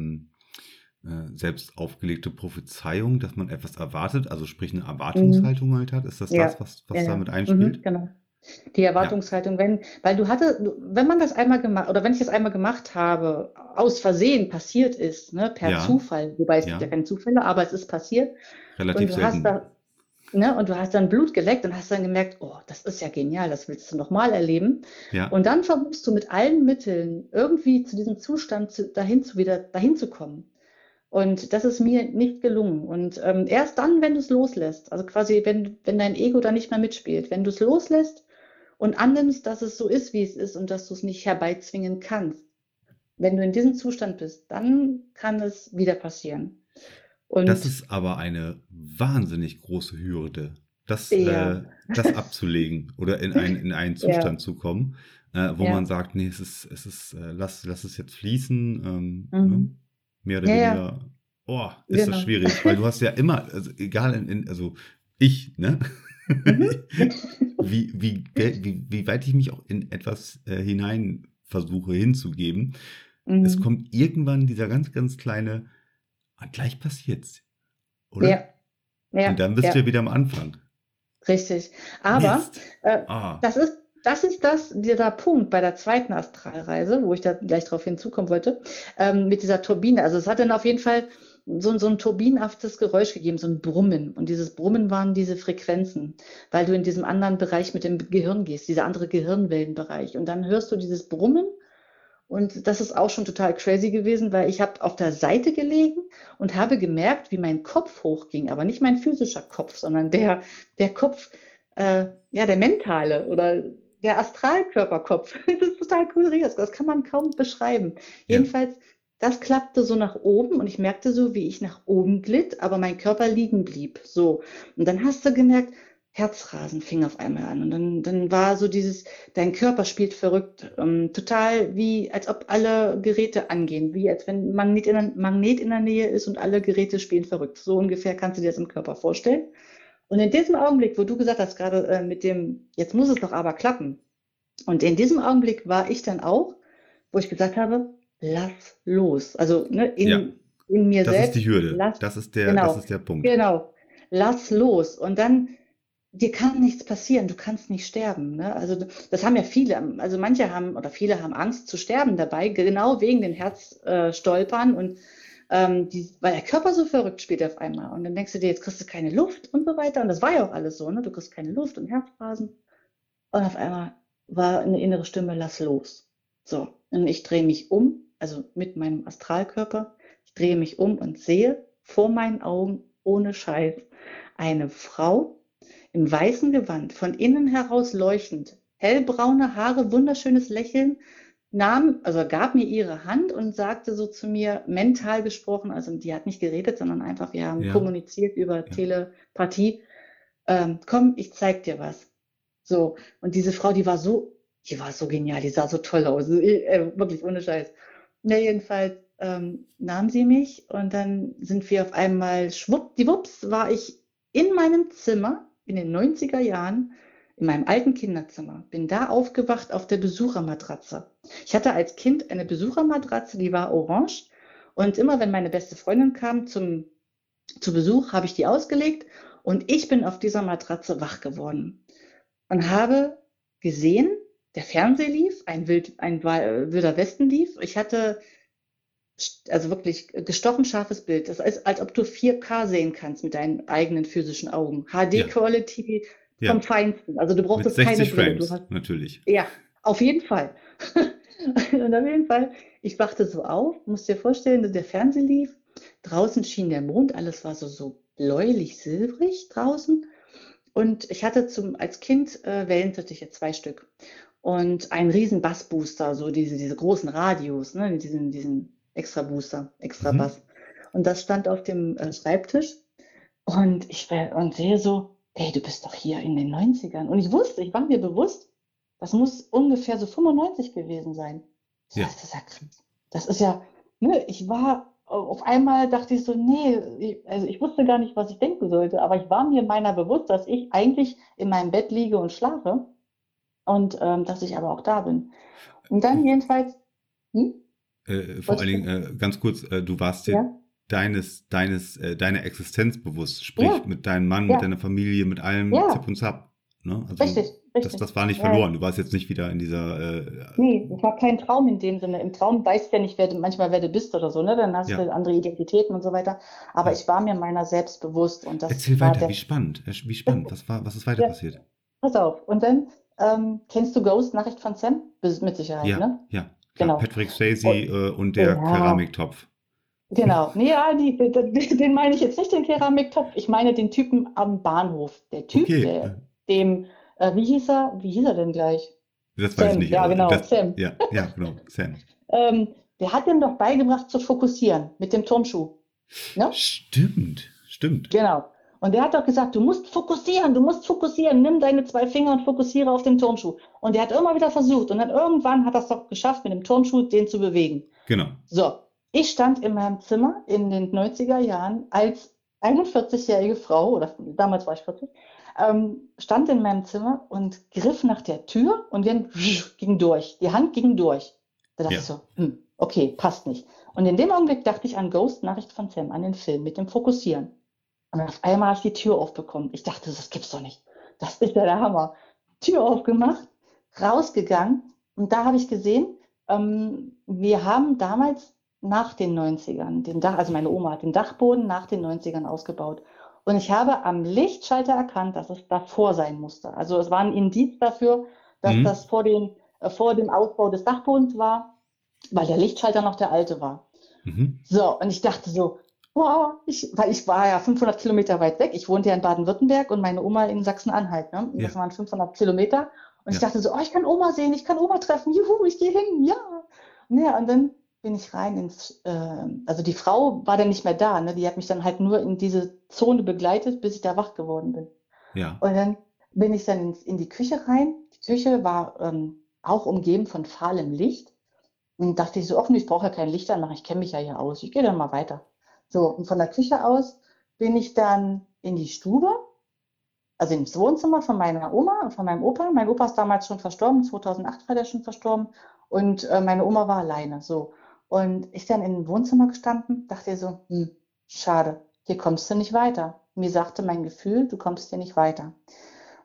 B: selbst aufgelegte Prophezeiung, dass man etwas erwartet, also sprich eine
C: Mhm.
B: Erwartungshaltung halt hat? Ist das
C: Ja,
B: das, was
C: ja,
B: damit
C: ja.
B: einspielt?
C: Genau. Die
B: Ja,
C: Erwartungshaltung, weil wenn man das einmal gemacht, oder wenn ich das einmal gemacht habe, aus Versehen passiert ist, ne, per
B: ja,
C: Zufall, wobei es gibt ja
B: ja,
C: keine Zufälle, aber es ist passiert und
B: relativ
C: du hast
B: selten.
C: da, ne, und du hast dann Blut geleckt und hast dann gemerkt, oh, das ist ja genial, das willst du nochmal erleben.
B: Ja,
C: Und dann versuchst du mit allen Mitteln irgendwie zu diesem Zustand dahin zu kommen. Und das ist mir nicht gelungen. Und erst dann, wenn du es loslässt, also quasi, wenn dein Ego da nicht mehr mitspielt, wenn du es loslässt und annimmst, dass es so ist, wie es ist und dass du es nicht herbeizwingen kannst, wenn du in diesem Zustand bist, dann kann es wieder passieren.
B: das
C: Und
B: ist aber eine wahnsinnig große Hürde,
C: ja,
B: das abzulegen oder in einen
C: ja,
B: Zustand zu kommen, wo man
C: ja,
B: sagt, nee, lass es jetzt fließen, ne?
C: mhm.
B: Mehr oder
C: Ja, ja,
B: weniger, oh, ist das
C: genau.
B: schwierig, weil du hast ja immer, also egal, also ich, ne?
C: Mhm.
B: Wie weit ich mich auch in etwas hinein versuche hinzugeben, es
C: Mhm.
B: kommt irgendwann dieser ganz, ganz kleine, gleich passiert's, oder?
C: Ja,
B: Und
C: ja,
B: dann bist du ja
C: ja.
B: wieder am Anfang.
C: Richtig. Aber
B: Mist.
C: äh,
B: Ah,
C: das ist dieser Punkt bei der zweiten Astralreise, wo ich da gleich drauf hinzukommen wollte, mit dieser Turbine. Also es hat dann auf jeden Fall so ein turbinenhaftes Geräusch gegeben, so ein Brummen. Und dieses Brummen waren diese Frequenzen, weil du in diesem anderen Bereich mit dem Gehirn gehst, dieser andere Gehirnwellenbereich. Und dann hörst du dieses Brummen. Und das ist auch schon total crazy gewesen, weil ich habe auf der Seite gelegen und habe gemerkt, wie mein Kopf hochging, aber nicht mein physischer Kopf, sondern der Kopf, ja, der mentale oder der Astralkörperkopf. Das ist total kurios, das kann man kaum beschreiben.
B: ja.
C: Jedenfalls, das klappte so nach oben und ich merkte so, wie ich nach oben glitt, aber mein Körper liegen blieb. So. Und dann hast du gemerkt, Herzrasen fing auf einmal an. Und dann war so dein Körper spielt verrückt. Total wie, als ob alle Geräte angehen. Wie als wenn ein Magnet in der Nähe ist und alle Geräte spielen verrückt. So ungefähr kannst du dir das im Körper vorstellen. Und in diesem Augenblick, wo du gesagt hast, gerade jetzt muss es doch aber klappen. Und in diesem Augenblick war ich dann auch, wo ich gesagt habe, lass los. Also ne,
B: Ja,
C: in mir
B: das ist
C: selbst,
B: die Hürde. Das ist
C: genau,
B: ist der Punkt.
C: genau, lass los. Und dann dir kann nichts passieren, du kannst nicht sterben. Ne? Also das haben ja viele, also manche haben oder viele haben Angst zu sterben dabei, genau wegen den Herzstolpern und weil der Körper so verrückt spielt auf einmal. Und dann denkst du dir, jetzt kriegst du keine Luft und so weiter. Und das war ja auch alles so, ne? Du kriegst keine Luft und Herzrasen. Und auf einmal war eine innere Stimme, lass los. So, und ich drehe mich um, also mit meinem Astralkörper, ich drehe mich um und sehe vor meinen Augen, ohne Scheiß, eine Frau im weißen Gewand, von innen heraus leuchtend, hellbraune Haare, wunderschönes Lächeln, also gab mir ihre Hand und sagte so zu mir, mental gesprochen, also die hat nicht geredet, sondern einfach, wir haben
B: Ja,
C: kommuniziert über
B: ja.
C: Telepathie, komm, ich zeig dir was. So, und diese Frau, die war so genial, die sah so toll aus, wirklich ohne Scheiß. Na, jedenfalls nahm sie mich und dann sind wir auf einmal, schwuppdiwupps, war ich in meinem Zimmer in den 90er Jahren, in meinem alten Kinderzimmer, bin da aufgewacht auf der Besuchermatratze. Ich hatte als Kind eine Besuchermatratze, die war orange und immer wenn meine beste Freundin kam zu Besuch, habe ich die ausgelegt und ich bin auf dieser Matratze wach geworden und habe gesehen, der Fernseher lief, ein Wilder Westen lief. Ich hatte also wirklich gestochen scharfes Bild. Das ist, als ob du 4K sehen kannst mit deinen eigenen physischen Augen.
B: Ja,
C: HD-Quality vom
B: ja.
C: Feinsten. Also du
B: Mit
C: brauchtest keine
B: 60
C: Brille. Du
B: Frames,
C: hast,
B: natürlich.
C: ja, auf jeden Fall. Und auf jeden Fall, ich wachte so auf, musst dir vorstellen, der Fernseher lief, draußen schien der Mond, alles war so bläulich-silbrig draußen. Und ich hatte als Kind Wellensittiche, 2 Stück. Und einen riesen Bassbooster, so diese großen Radios, ne, diesen extra Booster, extra
B: Mhm.
C: Bass. Und das stand auf dem Schreibtisch. Und und sehe so, ey, du bist doch hier in den 90ern. Und ich war mir bewusst, das muss ungefähr so 95 gewesen sein.
B: Ja.
C: Das ist ja krass. Das ist ja, ne, auf einmal dachte ich so, nee, also ich wusste gar nicht, was ich denken sollte, aber ich war mir meiner bewusst, dass ich eigentlich in meinem Bett liege und schlafe und dass ich aber auch da bin. Und dann jedenfalls, hm,
B: Vor allen
C: wolltest
B: Dingen,
C: du?
B: ganz kurz, du warst dir
C: Ja,
B: deiner Existenz bewusst, sprich
C: ja,
B: mit deinem Mann, mit
C: ja,
B: deiner Familie, mit allem Zip
C: ja,
B: und Zap. Ne? Also
C: richtig, richtig.
B: das war nicht
C: Ja,
B: verloren. Du warst jetzt nicht wieder in dieser,
C: nee, das war kein Traum in dem Sinne. Im Traum weißt du ja nicht, manchmal wer du bist oder so, ne? Dann hast
B: ja,
C: du andere Identitäten und so weiter. Aber
B: ja.
C: ich war mir meiner selbst bewusst und das
B: Erzähl
C: war
B: weiter, wie spannend, wie spannend. Was ist weiter
C: ja,
B: passiert?
C: pass auf. Und dann kennst du Ghost, Nachricht von Sam? Mit Sicherheit,
B: Ja,
C: ne?
B: ja, klar.
C: Genau.
B: Patrick Swayze
C: Und,
B: und der
C: ja,
B: Keramiktopf.
C: genau. Nee, ja, den meine ich jetzt nicht, den Keramiktopf. Ich meine den Typen am Bahnhof. Der Typ,
B: Okay,
C: wie hieß er? Wie hieß er denn gleich?
B: das weiß ich
C: Sam,
B: nicht,
C: ja,
B: aber
C: genau,
B: das,
C: Sam.
B: ja, ja, genau, Sam.
C: Der hat ihm doch beigebracht zu fokussieren mit dem Turnschuh. Ne?
B: Stimmt.
C: Genau. Und der hat doch gesagt, du musst fokussieren, nimm deine 2 Finger und fokussiere auf den Turnschuh. Und der hat immer wieder versucht und dann irgendwann hat er es doch geschafft, mit dem Turnschuh den zu bewegen.
B: Genau.
C: So, ich stand in meinem Zimmer in den 90er Jahren als 41-jährige Frau, oder damals war ich 40, stand in meinem Zimmer und griff nach der Tür und dann ging durch. Die Hand ging durch. Da dachte
B: Ja,
C: ich so, okay, passt nicht. Und in dem Augenblick dachte ich an Ghost, Nachricht von Sam, an den Film mit dem Fokussieren. Und auf einmal habe ich die Tür aufbekommen. Ich dachte, das gibt's doch nicht. Das ist ja der Hammer. Tür aufgemacht, rausgegangen und da habe ich gesehen, wir haben damals nach den 90ern, also meine Oma hat den Dachboden nach den 90ern ausgebaut. Und ich habe am Lichtschalter erkannt, dass es davor sein musste. Also es war ein Indiz dafür, dass
B: mhm.
C: das vor dem Ausbau des Dachbodens war, weil der Lichtschalter noch der alte war.
B: Mhm.
C: So, und ich dachte so, wow, weil ich war ja 500 Kilometer weit weg. Ich wohnte ja in Baden-Württemberg und meine Oma in Sachsen-Anhalt. Ne? Und das
B: Ja,
C: waren 500 Kilometer. Und ich
B: ja,
C: dachte so, oh, ich kann Oma sehen, ich kann Oma treffen. Juhu, ich gehe hin, ja. Ja, und dann bin ich rein also die Frau war dann nicht mehr da. Ne? Die hat mich dann halt nur in diese Zone begleitet, bis ich da wach geworden bin.
B: ja,
C: Und dann bin ich dann in die Küche rein. Die Küche war auch umgeben von fahlem Licht. Und dachte ich so, ach nee, ich brauche ja kein Licht anmachen, ich kenne mich ja hier aus, ich gehe dann mal weiter. So, und von der Küche aus bin ich dann in die Stube, also ins Wohnzimmer von meiner Oma und von meinem Opa. Mein Opa ist damals schon verstorben, 2008 war der schon verstorben und meine Oma war alleine. So. Und ich dann im Wohnzimmer gestanden, dachte so, schade, hier kommst du nicht weiter. Mir sagte mein Gefühl, du kommst hier nicht weiter.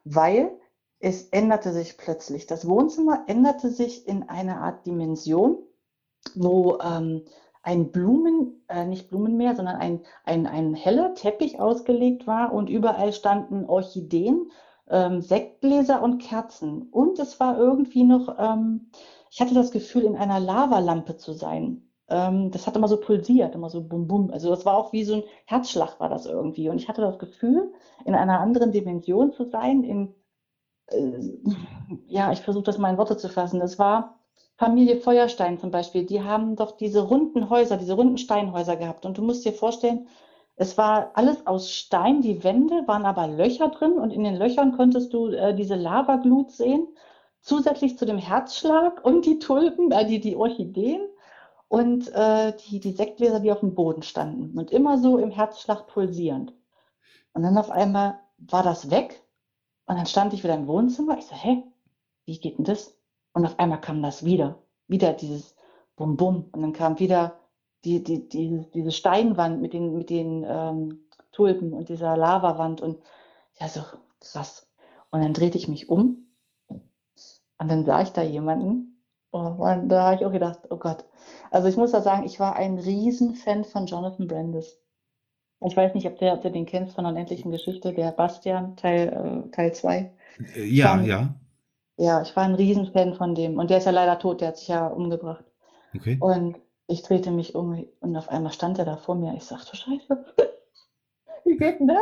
C: weil es änderte sich plötzlich. Das Wohnzimmer änderte sich in eine Art Dimension, wo ein nicht Blumenmeer, sondern ein heller Teppich ausgelegt war und überall standen Orchideen, Sektgläser und Kerzen. Und es war irgendwie noch, ich hatte das Gefühl, in einer Lavalampe zu sein. Das hat immer so pulsiert, immer so bum bum. Also das war auch wie so ein Herzschlag war das irgendwie. Und ich hatte das Gefühl, in einer anderen Dimension zu sein, äh, ja, ich versuche das mal in Worte zu fassen. Das war Familie Feuerstein zum Beispiel. Die haben doch diese runden Häuser, diese runden Steinhäuser gehabt. Und du musst dir vorstellen, es war alles aus Stein. Die Wände waren aber Löcher drin und in den Löchern konntest du diese Lavaglut sehen. Zusätzlich zu dem Herzschlag und die Tulpen, die Orchideen und die Sektgläser, die auf dem Boden standen. Und immer so im Herzschlag pulsierend. Und dann auf einmal war das weg. Und dann stand ich wieder im Wohnzimmer. Ich so, hä, wie geht denn das? Und auf einmal kam das wieder. Wieder dieses Bum Bum. Und dann kam wieder diese Steinwand mit den Tulpen und dieser Lavawand. Und ja, so krass. Und dann drehte ich mich um und dann sah ich da jemanden. Oh, und da habe ich auch gedacht, oh Gott. Also ich muss da sagen, ich war ein Riesenfan von Jonathan Brandis. Ich weiß nicht, ob du den kennst von der unendlichen Geschichte, der Bastian, Teil 2. Ich war
B: Ja,
C: ein,
B: ja,
C: ja, ich war ein Riesenfan von dem. Und der ist ja leider tot, der hat sich ja umgebracht.
B: okay.
C: Und ich drehte mich um und auf einmal stand er da vor mir. Ich sagte, Scheiße, wie geht denn das?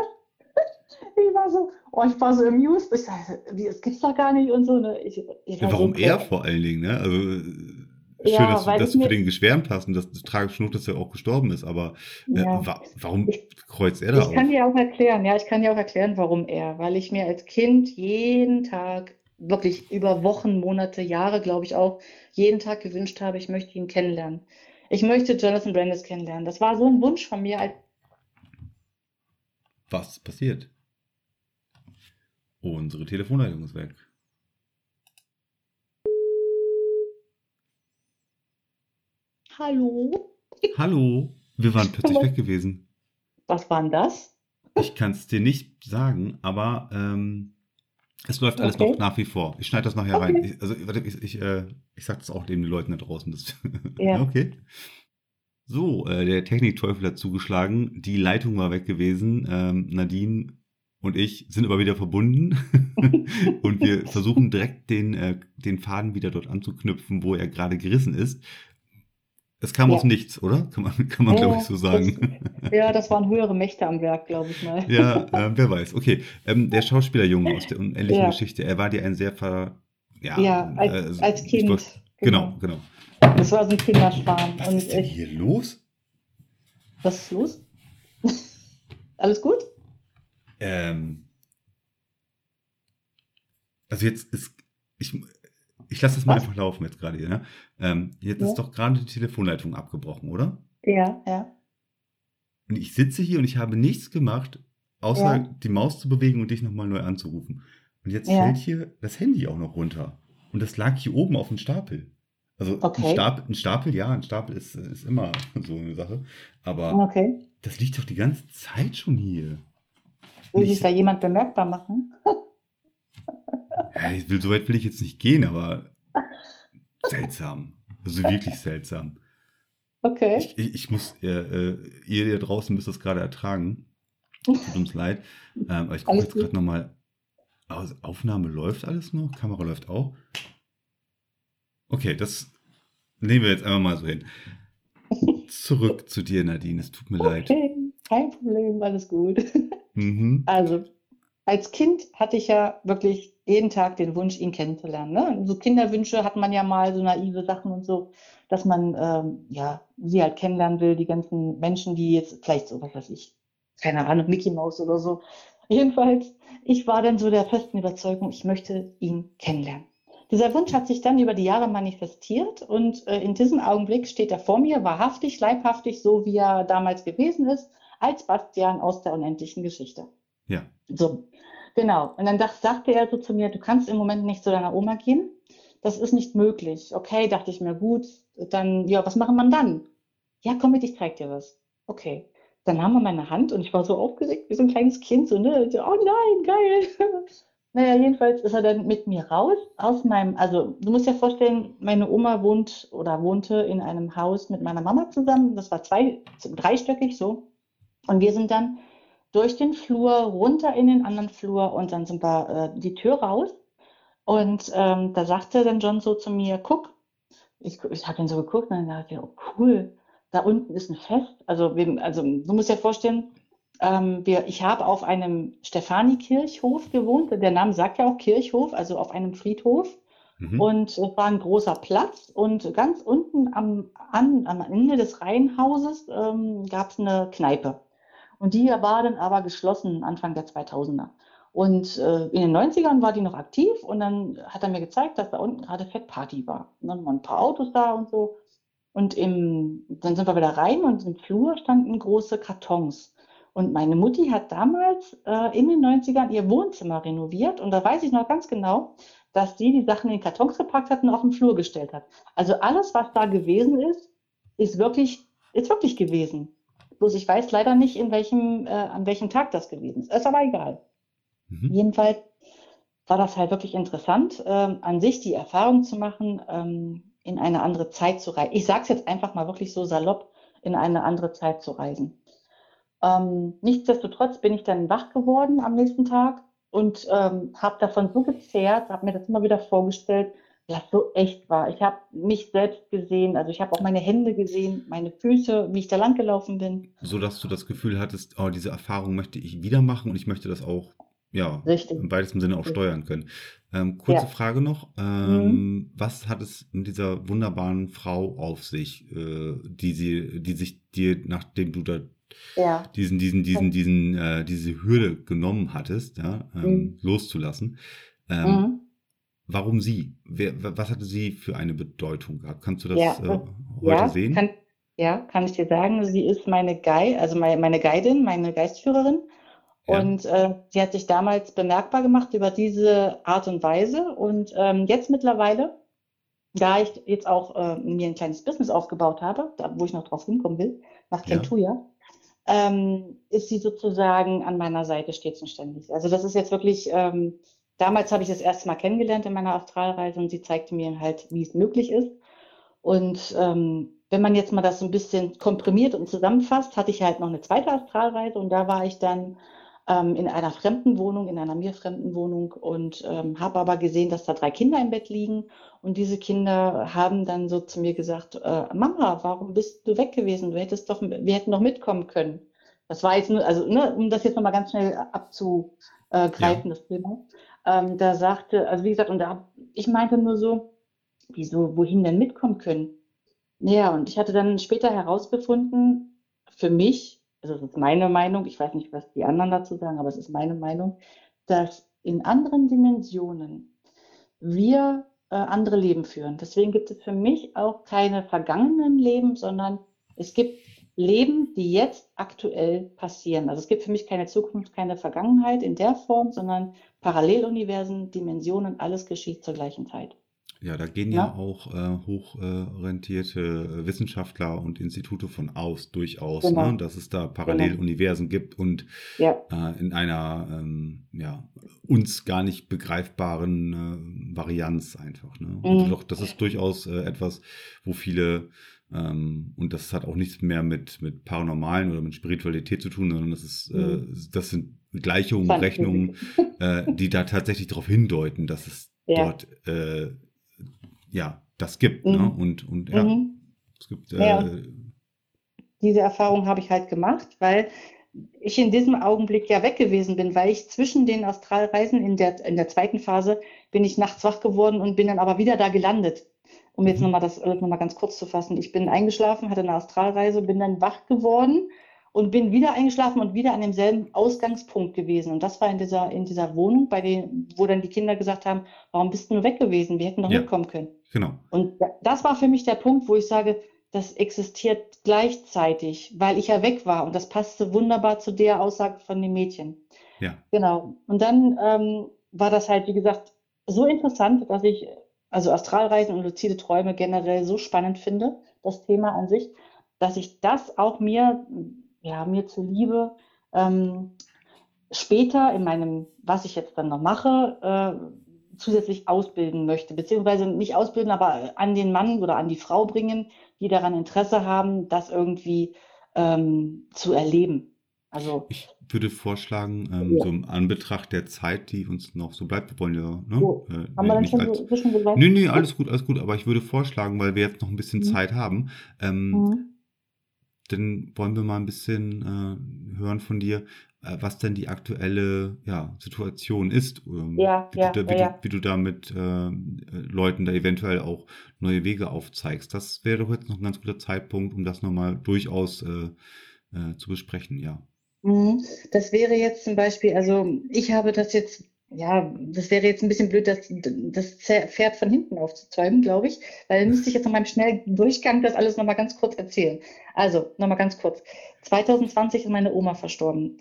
C: Ich war so amused. Ich sagte, das gibt's doch gar nicht und so. Ne? Ich
B: Ja,
C: war so
B: warum er
C: perplex.
B: vor allen Dingen, ne? Also schön,
C: Ja, weil
B: dass
C: ich
B: du für
C: mir,
B: den geschwärmt hast und das tragisch genug, dass er auch gestorben ist, aber
C: ja,
B: warum
C: ich,
B: kreuzt er da
C: ich kann
B: auf?
C: dir auch erklären, ja, ich kann dir auch erklären, warum er. Weil ich mir als Kind jeden Tag, wirklich über Wochen, Monate, Jahre, glaube ich auch, jeden Tag gewünscht habe, ich möchte ihn kennenlernen. Ich möchte Jonathan Brandis kennenlernen. Das war so ein Wunsch von mir als
B: Was passiert? Unsere Telefonleitung ist weg.
C: Hallo?
B: Hallo, wir waren plötzlich weg gewesen.
C: Was war denn das?
B: Ich kann es dir nicht sagen, aber es läuft alles noch
C: Okay,
B: nach wie vor. Ich schneide das nachher rein.
C: okay.
B: Warte, ich sag das auch den Leuten da draußen. Ja,
C: Ja.
B: okay. So, der Technikteufel hat zugeschlagen. Die Leitung war weg gewesen. Nadine und ich sind aber wieder verbunden. Und wir versuchen direkt den Faden wieder dort anzuknüpfen, wo er gerade gerissen ist. Es kam aus
C: Ja.
B: dem Nichts, oder? Kann man
C: Ja,
B: glaube ich,
C: ja,
B: so sagen.
C: ja, das waren höhere Mächte am Werk, glaube ich mal.
B: Ja, wer weiß. Okay, der Schauspielerjunge aus der unendlichen
C: Ja,
B: Geschichte, er war dir ein sehr ja,
C: ja, als
B: ich wollte,
C: Kind,
B: genau,
C: genau.
B: genau.
C: Das war so ein Kinderschwarm.
B: Was
C: Und
B: ist denn hier los?
C: was ist los? Alles gut?
B: Ähm, also ich, ich lasse das mal
C: Was?
B: einfach laufen jetzt gerade hier, ne? Jetzt ist
C: Ja,
B: doch gerade die Telefonleitung abgebrochen, oder?
C: ja, ja,
B: Und ich sitze hier und ich habe nichts gemacht, außer
C: ja,
B: die Maus zu bewegen und dich nochmal neu anzurufen. Und jetzt fällt
C: ja.
B: hier das Handy auch noch runter. Und das lag hier oben auf dem Stapel. Also
C: Okay,
B: ein Stapel ist immer so eine Sache. Aber
C: okay.
B: das liegt doch die ganze Zeit schon hier. Und
C: Will sich da jemand bemerkbar machen?
B: so weit will ich jetzt nicht gehen, aber seltsam. Also wirklich seltsam.
C: Okay.
B: Ich muss, ihr da draußen müsst das gerade ertragen. Tut uns leid. Aber ich gucke
C: Alles
B: jetzt
C: gut.
B: gerade nochmal. Aufnahme läuft alles noch, Kamera läuft auch. Okay, das nehmen wir jetzt einfach mal so hin. Zurück zu dir, Nadine, es tut mir leid.
C: Okay, kein Problem, alles gut.
B: Mhm.
C: Also, als Kind hatte ich ja wirklich jeden Tag den Wunsch, ihn kennenzulernen. Ne? So Kinderwünsche hat man ja mal, so naive Sachen und so, dass man ja, sie halt kennenlernen will, die ganzen Menschen, die jetzt vielleicht so, was weiß ich, keine Ahnung, Mickey Mouse oder so. Jedenfalls, ich war dann so der festen Überzeugung, ich möchte ihn kennenlernen. Dieser Wunsch hat sich dann über die Jahre manifestiert und in diesem Augenblick steht er vor mir, wahrhaftig, leibhaftig, so wie er damals gewesen ist, als Bastian aus der unendlichen Geschichte.
B: Ja.
C: So, genau. Und dann sagte er so zu mir, du kannst im Moment nicht zu deiner Oma gehen. Das ist nicht möglich. Okay, dachte ich mir, gut, dann, ja, was machen wir dann? Ja, komm mit, ich zeig dir was. Okay. Dann nahm er meine Hand und ich war so aufgeregt wie so ein kleines Kind, so, ne? So, oh nein, geil. naja, jedenfalls ist er dann mit mir raus aus meinem, also du musst dir vorstellen, meine Oma wohnt oder wohnte in einem Haus mit meiner Mama zusammen. Das war dreistöckig so. Und wir sind dann durch den Flur runter in den anderen Flur und dann sind wir die Tür raus. Und da sagte dann John so zu mir, guck, ich habe ihn so geguckt und dann dachte ich, oh cool, da unten ist ein Fest. Also du musst dir vorstellen, ich habe auf einem Stefani-Kirchhof gewohnt. Der Name sagt ja auch Kirchhof, also auf einem Friedhof.
B: Mhm.
C: Und es war ein großer Platz und ganz unten am Ende des Reihenhauses gab es eine Kneipe. Und die war dann aber geschlossen Anfang der 2000er. Und in den 90ern war die noch aktiv und dann hat er mir gezeigt, dass da unten gerade Fettparty war. Und dann waren ein paar Autos da und so. Und dann sind wir wieder rein und im Flur standen große Kartons. Und meine Mutti hat damals in den 90ern ihr Wohnzimmer renoviert. Und da weiß ich noch ganz genau, dass sie die Sachen in die Kartons gepackt hat und auf den Flur gestellt hat. Also alles, was da gewesen ist, ist wirklich gewesen. Bloß ich weiß leider nicht, an welchem Tag das gewesen ist. Ist aber egal.
B: Mhm.
C: Jedenfalls war das halt wirklich interessant, an sich die Erfahrung zu machen, in eine andere Zeit zu reisen. Ich sage es jetzt einfach mal wirklich so salopp, in eine andere Zeit zu reisen. Nichtsdestotrotz bin ich dann wach geworden am nächsten Tag und habe davon so gezehrt, habe mir das immer wieder vorgestellt, dass es so echt war. Ich habe mich selbst gesehen, also ich habe auch meine Hände gesehen, meine Füße, wie ich da lang gelaufen bin.
B: So dass du das Gefühl hattest, oh, diese Erfahrung möchte ich wieder machen und ich möchte das auch, ja,
C: Richtig,
B: im weitesten Sinne auch
C: richtig.
B: steuern können. Kurze
C: Ja.
B: Frage noch,
C: Mhm.
B: was hat es mit dieser wunderbaren Frau auf sich, die sich dir, nachdem du da
C: Ja.
B: diese Hürde genommen hattest, ja,
C: Mhm.
B: loszulassen, ähm,
C: Mhm.
B: warum sie? Was hatte sie für eine Bedeutung gehabt? Kannst du das
C: Ja,
B: heute
C: ja,
B: sehen?
C: kann ich dir sagen. Sie ist meine Guide, also meine Guidin, meine Geistführerin.
B: Ja,
C: Und sie hat sich damals bemerkbar gemacht über diese Art und Weise. Und jetzt mittlerweile, da ich jetzt auch mir ein kleines Business aufgebaut habe, wo ich noch drauf hinkommen will, nach
B: ja,
C: Kentuya, ist sie sozusagen an meiner Seite stets und ständig. Also das ist jetzt wirklich, damals habe ich das erste Mal kennengelernt in meiner Astralreise und sie zeigte mir halt, wie es möglich ist. Und wenn man jetzt mal das so ein bisschen komprimiert und zusammenfasst, hatte ich halt noch eine zweite Astralreise und da war ich dann in einer fremden Wohnung, in einer mir fremden Wohnung und habe aber gesehen, dass da 3 Kinder im Bett liegen und diese Kinder haben dann so zu mir gesagt, Mama, warum bist du weg gewesen? Wir hätten doch mitkommen können. Das war jetzt nur, also ne, um das jetzt nochmal ganz schnell
B: ja.
C: abzugreifen, das Thema. Da sagte, also wie gesagt, ich meinte nur so, wieso, wohin denn mitkommen können? Ja, und ich hatte dann später herausgefunden, für mich, also das ist meine Meinung, ich weiß nicht, was die anderen dazu sagen, aber es ist meine Meinung, dass in anderen Dimensionen wir andere Leben führen. Deswegen gibt es für mich auch keine vergangenen Leben, sondern es gibt Leben, die jetzt aktuell passieren. Also es gibt für mich keine Zukunft, keine Vergangenheit in der Form, sondern Paralleluniversen, Dimensionen, alles geschieht zur gleichen Zeit.
B: Ja, da gehen ja
C: Ne?
B: auch hochrentierte Wissenschaftler und Institute von aus, durchaus, ne,
C: Genau,
B: dass es da
C: genau.
B: Paralleluniversen gibt und
C: Ja.
B: in einer ja, uns gar nicht begreifbaren Varianz einfach. Ne? Und
C: Mhm.
B: doch, das ist durchaus etwas, wo viele, und das hat auch nichts mehr mit Paranormalen oder mit Spiritualität zu tun, sondern
C: Mhm.
B: das sind Gleichungen,
C: Quantenphysik.
B: Rechnungen, die da tatsächlich darauf hindeuten, dass es
C: Ja.
B: dort ja, das gibt, ne?
C: Mhm.
B: Und ja,
C: Mhm.
B: es gibt,
C: Ja, und diese Erfahrung habe ich halt gemacht, weil ich in diesem Augenblick ja weg gewesen bin, weil ich zwischen den Astralreisen in der zweiten Phase bin ich nachts wach geworden und bin dann aber wieder da gelandet. Um jetzt
B: mhm,
C: nochmal das alles nochmal ganz kurz zu fassen. Ich bin eingeschlafen, hatte eine Astralreise, bin dann wach geworden und bin wieder eingeschlafen und wieder an demselben Ausgangspunkt gewesen. Und das war in dieser Wohnung, wo dann die Kinder gesagt haben, warum bist du nur weg gewesen? Wir hätten doch
B: ja,
C: mitkommen können.
B: genau,
C: Und das war für mich der Punkt, wo ich sage, das existiert gleichzeitig, weil ich ja weg war. Und das passte wunderbar zu der Aussage von dem Mädchen.
B: ja,
C: Genau. Und dann war das halt, wie gesagt, so interessant, dass ich also Astralreisen und luzide Träume generell so spannend finde, das Thema an sich, dass ich das auch mir zuliebe, ähm, später in meinem, was ich jetzt dann noch mache, zusätzlich ausbilden möchte, beziehungsweise nicht ausbilden, aber an den Mann oder an die Frau bringen, die daran Interesse haben, das irgendwie zu erleben. Also,
B: Ich würde vorschlagen,
C: ja.
B: so im Anbetracht der Zeit, die uns noch so bleibt, wir wollen ja, ne,
C: So, haben wir dann
B: nicht
C: schon
B: als,
C: so ein bisschen gesagt?
B: nee, nee, alles gut, aber ich würde vorschlagen, weil wir jetzt noch ein bisschen
C: Mhm.
B: Zeit haben,
C: Mhm.
B: dann wollen wir mal ein bisschen hören von dir, was denn die aktuelle, ja, Situation ist,
C: Ja, ja, ja, ja.
B: wie du da mit Leuten da eventuell auch neue Wege aufzeigst. Das wäre doch jetzt noch ein ganz guter Zeitpunkt, um das nochmal durchaus zu besprechen, ja.
C: Mhm. Das wäre jetzt zum Beispiel, also ich habe das jetzt, ja, das wäre jetzt ein bisschen blöd, das Pferd von hinten aufzuzäumen, glaube ich, weil dann müsste ich jetzt noch mal im schnellen Durchgang das alles nochmal ganz kurz erzählen. Also, nochmal ganz kurz. 2020 ist meine Oma verstorben.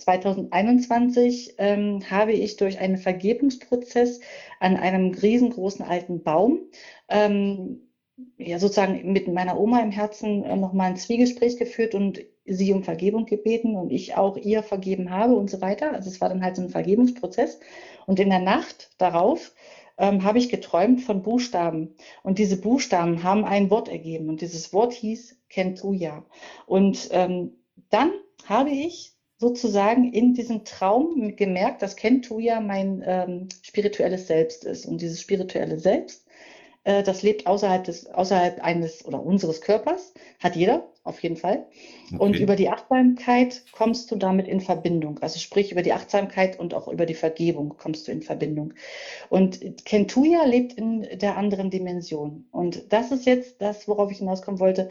C: 2021 habe ich durch einen Vergebungsprozess an einem riesengroßen alten Baum ähm, ja, sozusagen mit meiner Oma im Herzen nochmal ein Zwiegespräch geführt und sie um Vergebung gebeten und ich auch ihr vergeben habe und so weiter. Also es war dann halt so ein Vergebungsprozess. Und in der Nacht darauf habe ich geträumt von Buchstaben. Und diese Buchstaben haben ein Wort ergeben. Und dieses Wort hieß Kentuya. Und dann habe ich sozusagen in diesem Traum gemerkt, dass Kentuya mein spirituelles Selbst ist. Und dieses spirituelle Selbst, das lebt außerhalb eines oder unseres Körpers, hat jeder, auf jeden Fall. Und
B: Okay.
C: über die Achtsamkeit kommst du damit in Verbindung. Also sprich, über die Achtsamkeit und auch über die Vergebung kommst du in Verbindung. Und Kentuya lebt in der anderen Dimension. Und das ist jetzt das, worauf ich hinauskommen wollte.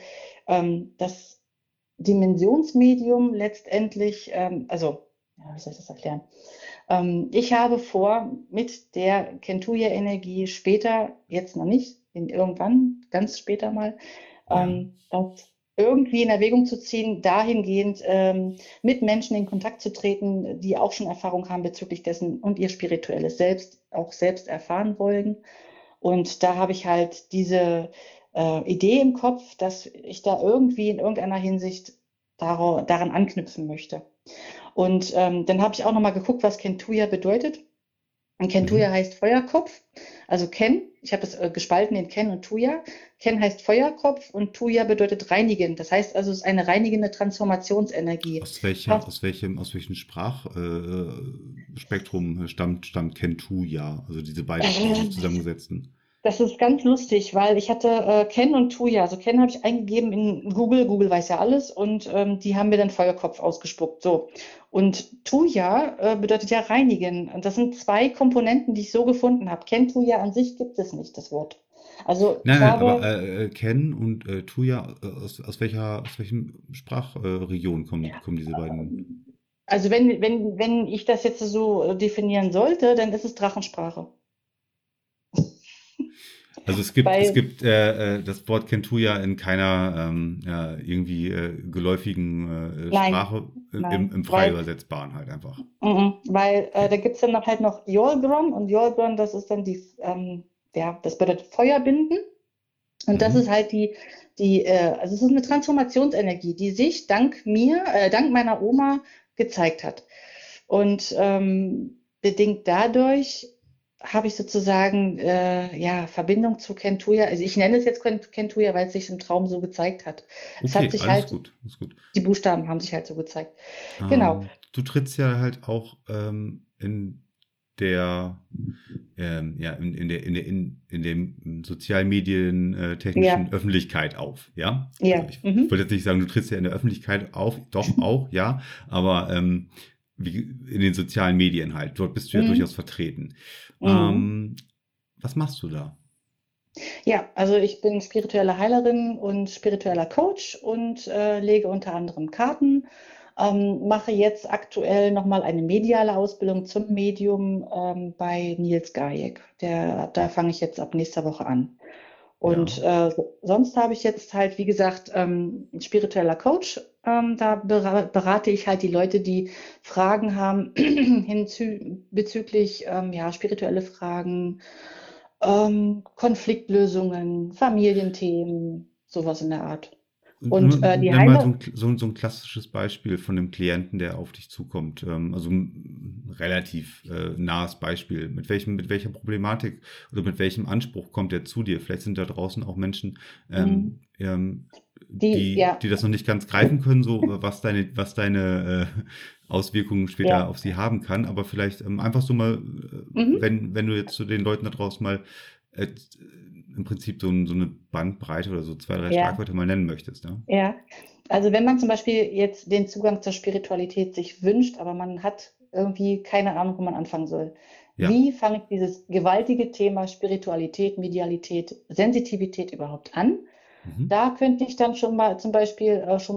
C: Das Dimensionsmedium letztendlich, also, ja, wie soll ich das erklären? Ich habe vor, mit der Kentuya-Energie später, jetzt noch nicht, irgendwann, ganz später mal,
B: Ja.
C: das irgendwie in Erwägung zu ziehen, dahingehend mit Menschen in Kontakt zu treten, die auch schon Erfahrung haben bezüglich dessen und ihr spirituelles Selbst auch selbst erfahren wollen. Und da habe ich halt diese Idee im Kopf, dass ich da irgendwie in irgendeiner Hinsicht daran anknüpfen möchte. Und dann habe ich auch nochmal geguckt, was Kentuya bedeutet. Und Kentuya
B: Mhm.
C: heißt Feuerkopf. Also Ken, ich habe das gespalten in Ken und Tuya. Ken heißt Feuerkopf und Tuya bedeutet reinigen. Das heißt also, es ist eine reinigende Transformationsenergie. Passt.
B: Aus welchem Sprachspektrum Spektrum stammt Kentuya? Also diese beiden, diese
C: Ähm,
B: zusammengesetzten.
C: Das ist ganz lustig, weil ich hatte Ken und Tuya. Also Ken habe ich eingegeben in Google. Google weiß ja alles und die haben mir dann Feuerkopf ausgespuckt. So. Und Tuya bedeutet ja reinigen. Und das sind zwei Komponenten, die ich so gefunden habe. Ken Tuya an sich gibt es nicht, das Wort. Also
B: Nein,
C: ich
B: nein, aber
C: habe
B: Ken und Tuya, aus welchem Sprachregion kommen diese beiden?
C: Also wenn ich das jetzt so definieren sollte, dann ist es Drachensprache.
B: Also es
C: Weil,
B: gibt das Wort Kentuya in keiner ja, irgendwie geläufigen
C: nein,
B: Sprache
C: nein,
B: im frei
C: weil,
B: übersetzbaren halt einfach.
C: weil da gibt es dann noch halt noch Yolgron und Yolgron, das ist dann ja, das bedeutet Feuer binden. Und das ist
B: Mhm.
C: halt also es ist eine Transformationsenergie, die sich dank meiner Oma gezeigt hat. Und bedingt dadurch habe ich sozusagen ja Verbindung zu Kentuya. Also ich nenne es jetzt Kentuya, weil es sich im Traum so gezeigt hat. Es hat
B: Okay,
C: sich halt,
B: alles gut.
C: die Buchstaben haben sich halt so gezeigt. Genau.
B: Du trittst ja halt auch in der ja, in dem Sozialmedien technischen
C: Ja,
B: Öffentlichkeit auf, ja? Also
C: ja.
B: ich wollte jetzt nicht sagen, du trittst ja in der Öffentlichkeit auf, doch auch, ja, aber wie in den sozialen Medien halt, dort bist du ja durchaus
C: Mhm.
B: vertreten.
C: Mhm.
B: Ähm, was machst du da?
C: Ja, also ich bin spirituelle Heilerin und spiritueller Coach und lege unter anderem Karten, mache jetzt aktuell nochmal eine mediale Ausbildung zum Medium bei Nils Gajek. Da fange ich jetzt ab nächster Woche an. Und
B: Ja,
C: sonst habe ich jetzt halt, wie gesagt, spiritueller Coach. Da berate ich halt die Leute, die Fragen haben bezüglich ja, spirituelle Fragen, Konfliktlösungen, Familienthemen, sowas in der Art. Und die
B: Nenn mal
C: Heiler,
B: so ein klassisches Beispiel von einem Klienten, der auf dich zukommt. Also relativ nahes Beispiel. Mit welcher Problematik oder mit welchem Anspruch kommt er zu dir? Vielleicht sind da draußen auch Menschen, die das noch nicht ganz greifen können, so was deine Auswirkungen später auf sie haben kann. Aber vielleicht einfach so mal, wenn du jetzt zu den Leuten da draußen mal im Prinzip so eine Bandbreite oder so 2, 3 Schlagwörter mal nennen möchtest. Ja?
C: Ja, also wenn man zum Beispiel jetzt den Zugang zur Spiritualität sich wünscht, aber man hat irgendwie keine Ahnung, wo man anfangen soll.
B: Ja.
C: Wie fange ich dieses gewaltige Thema Spiritualität, Medialität, Sensitivität überhaupt an? Da könnte ich dann schon mal zum Beispiel so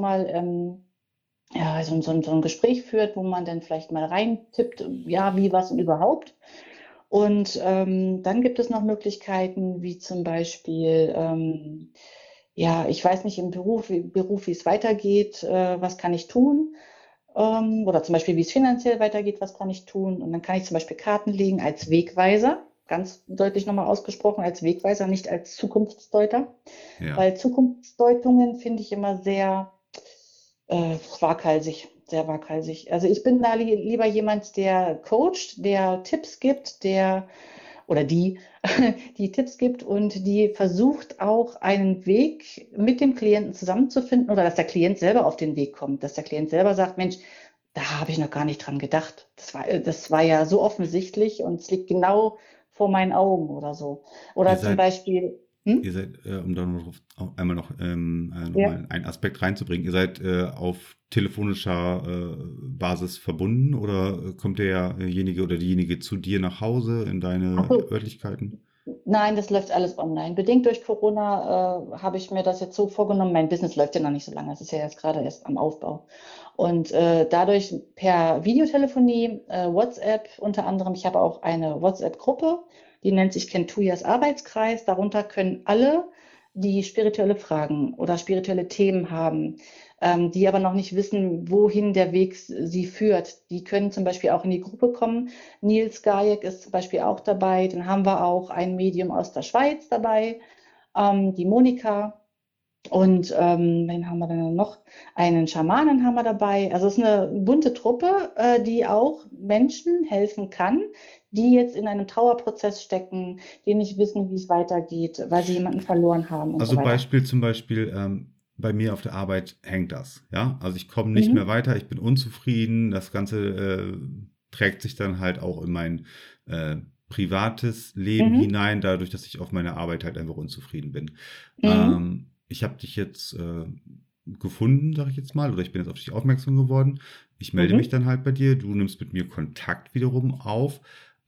C: ein Gespräch führt, wo man dann vielleicht mal reintippt, ja, wie, was und überhaupt. Und dann gibt es noch Möglichkeiten, wie zum Beispiel, ich weiß nicht im Beruf, wie es weitergeht, was kann ich tun? Oder zum Beispiel, wie es finanziell weitergeht, was kann ich tun? Und dann kann ich zum Beispiel Karten legen als Wegweiser, ganz deutlich nochmal ausgesprochen, als Wegweiser, nicht als Zukunftsdeuter.
B: Ja.
C: Weil Zukunftsdeutungen finde ich immer sehr waghalsig, sehr waghalsig. Also ich bin da lieber jemand, der coacht, der Tipps gibt, oder die Tipps gibt und die versucht auch einen Weg mit dem Klienten zusammenzufinden oder dass der Klient selber auf den Weg kommt, dass der Klient selber sagt, Mensch, da habe ich noch gar nicht dran gedacht. Das war ja so offensichtlich und es liegt genau vor meinen Augen oder so. Oder zum Beispiel...
B: Ihr seid, um da einmal noch mal einen Aspekt reinzubringen, ihr seid auf telefonischer Basis verbunden oder kommt derjenige oder diejenige zu dir nach Hause in deine Örtlichkeiten?
C: Nein, das läuft alles online. Bedingt durch Corona habe ich mir das jetzt so vorgenommen. Mein Business läuft ja noch nicht so lange. Es ist ja jetzt gerade erst am Aufbau. Und dadurch per Videotelefonie, WhatsApp unter anderem. Ich habe auch eine WhatsApp-Gruppe, die nennt sich Kentuyas Arbeitskreis. Darunter können alle, die spirituelle Fragen oder spirituelle Themen haben, die aber noch nicht wissen, wohin der Weg sie führt. Die können zum Beispiel auch in die Gruppe kommen. Nils Gajek ist zum Beispiel auch dabei. Dann haben wir auch ein Medium aus der Schweiz dabei, die Monika. Und wen haben wir denn noch? Einen Schamanen haben wir dabei. Also es ist eine bunte Truppe, die auch Menschen helfen kann, die jetzt in einem Trauerprozess stecken, die nicht wissen, wie es weitergeht, weil sie jemanden verloren haben und
B: also
C: so weiter.
B: zum Beispiel bei mir auf der Arbeit hängt das, ja. Also ich komme nicht mehr weiter, ich bin unzufrieden, das Ganze trägt sich dann halt auch in mein privates Leben hinein, dadurch, dass ich auf meiner Arbeit halt einfach unzufrieden bin. Ich habe dich jetzt gefunden, sage ich jetzt mal, oder ich bin jetzt auf dich aufmerksam geworden. Ich melde mich dann halt bei dir, du nimmst mit mir Kontakt wiederum auf.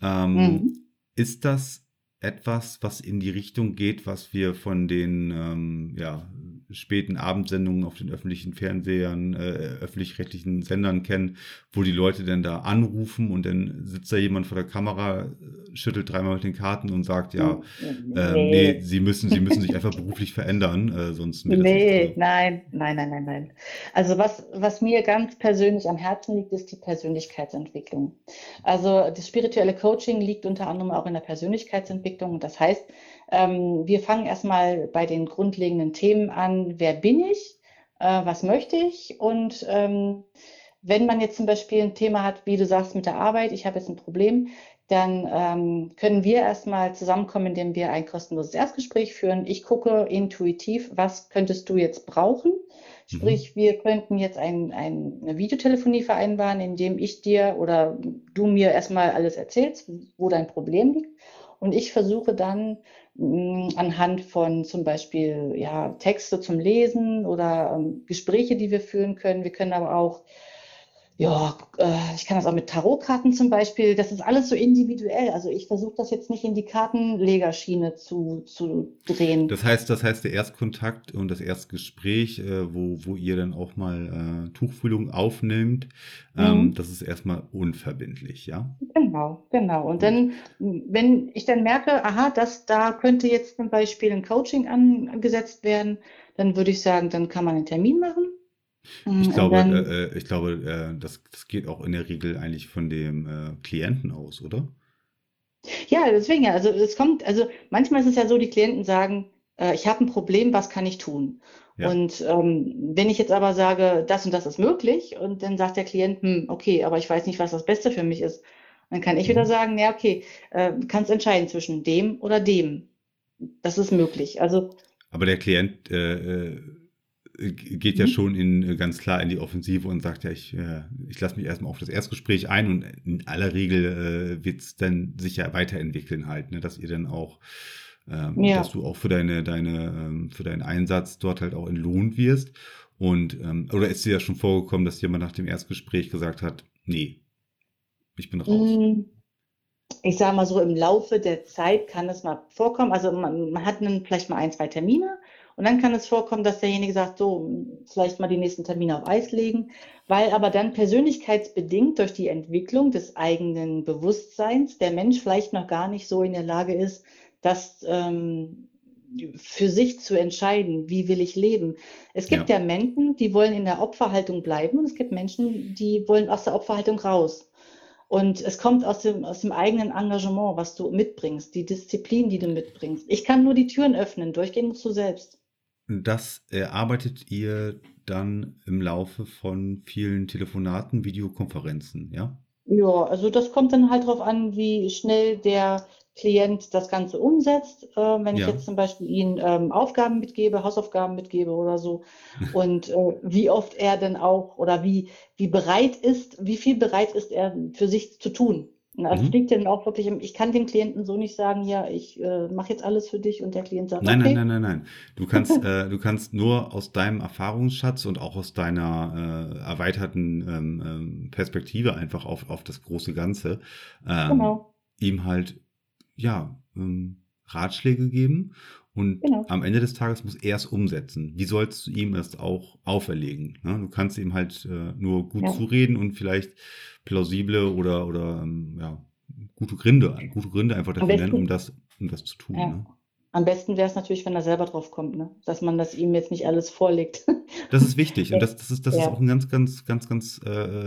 B: Ist das etwas, was in die Richtung geht, was wir von den späten Abendsendungen auf den öffentlichen Fernsehern, öffentlich-rechtlichen Sendern kennen, wo die Leute dann da anrufen und dann sitzt da jemand vor der Kamera, schüttelt dreimal mit den Karten und sagt, nee, sie müssen sich einfach beruflich verändern, sonst wird das nicht.
C: Nein. Also was mir ganz persönlich am Herzen liegt, ist die Persönlichkeitsentwicklung. Also das spirituelle Coaching liegt unter anderem auch in der Persönlichkeitsentwicklung. Und das heißt, wir fangen erstmal bei den grundlegenden Themen an. Wer bin ich? Was möchte ich? Und wenn man jetzt zum Beispiel ein Thema hat, wie du sagst, mit der Arbeit, ich habe jetzt ein Problem, dann können wir erstmal zusammenkommen, indem wir ein kostenloses Erstgespräch führen. Ich gucke intuitiv, was könntest du jetzt brauchen? Sprich, wir könnten jetzt eine Videotelefonie vereinbaren, indem ich dir oder du mir erstmal alles erzählst, wo dein Problem liegt. Und ich versuche dann anhand von zum Beispiel Texte zum Lesen oder Gespräche, die wir führen können. Wir können aber auch, ich kann das auch mit Tarotkarten zum Beispiel. Das ist alles so individuell. Also ich versuche das jetzt nicht in die Kartenlegerschiene zu drehen.
B: Das heißt, der Erstkontakt und das Erstgespräch, wo ihr dann auch mal Tuchfühlung aufnimmt, das ist erstmal unverbindlich, ja?
C: Genau. Und dann, wenn ich dann merke, da könnte jetzt zum Beispiel ein Coaching angesetzt werden, dann würde ich sagen, dann kann man einen Termin machen.
B: Ich glaube, das geht auch in der Regel eigentlich von dem Klienten aus, oder?
C: Ja, deswegen ja. Also manchmal ist es ja so, die Klienten sagen, ich habe ein Problem, was kann ich tun?
B: Ja.
C: Und wenn ich jetzt aber sage, das und das ist möglich, und dann sagt der Klient, okay, aber ich weiß nicht, was das Beste für mich ist, dann kann ich wieder
B: Mhm.
C: sagen, ja, okay, du kannst entscheiden zwischen dem oder dem. Das ist möglich. Also,
B: Aber der Klient geht ja
C: mhm,
B: schon ganz klar in die Offensive und sagt ja, ich lasse mich erstmal auf das Erstgespräch ein und in aller Regel wird es dann sich ja weiterentwickeln halt, ne, dass ihr dann auch, dass
C: ja.
B: du auch für für deinen Einsatz dort halt auch entlohnt wirst. Und oder ist dir ja schon vorgekommen, dass jemand nach dem Erstgespräch gesagt hat, nee, ich bin raus.
C: Mm, Ich sage mal so, im Laufe der Zeit kann es mal vorkommen. Also man hat vielleicht mal ein, zwei Termine und dann kann es vorkommen, dass derjenige sagt, so, vielleicht mal die nächsten Termine auf Eis legen, weil aber dann persönlichkeitsbedingt durch die Entwicklung des eigenen Bewusstseins der Mensch vielleicht noch gar nicht so in der Lage ist, das für sich zu entscheiden, wie will ich leben. Es gibt
B: Ja.
C: ja Menschen, die wollen in der Opferhaltung bleiben und es gibt Menschen, die wollen aus der Opferhaltung raus. Und es kommt aus dem eigenen Engagement, was du mitbringst, die Disziplin, die du mitbringst. Ich kann nur die Türen öffnen, durchgehen musst du selbst.
B: Und das erarbeitet ihr dann im Laufe von vielen Telefonaten, Videokonferenzen, ja?
C: Ja, also das kommt dann halt darauf an, wie schnell der Klient das Ganze umsetzt. Wenn ich
B: Ja.
C: jetzt zum Beispiel ihm Aufgaben mitgebe, Hausaufgaben mitgebe oder so, und wie oft er denn auch oder wie bereit ist, wie viel bereit ist er für sich zu tun. Und also es
B: Mhm.
C: liegt dann auch wirklich ich kann dem Klienten so nicht sagen, ja, ich mache jetzt alles für dich und der Klient sagt,
B: Nein, nein, nein,
C: okay,
B: nein, nein. Du kannst nur aus deinem Erfahrungsschatz und auch aus deiner erweiterten Perspektive einfach auf das große Ganze
C: genau,
B: ihm halt ja Ratschläge geben und
C: genau,
B: am Ende des Tages muss er es umsetzen. Wie sollst du ihm es auch auferlegen? Ne? Du kannst ihm halt nur gut
C: ja.
B: zureden und vielleicht plausible oder ja, gute Gründe einfach
C: Am
B: dafür nennen,
C: besten,
B: um das zu tun.
C: ja.
B: Ne?
C: Am besten wäre es natürlich, wenn er selber drauf kommt, ne? Dass man das ihm jetzt nicht alles vorlegt.
B: Das ist wichtig und das ist auch
C: Ja,
B: ein ganz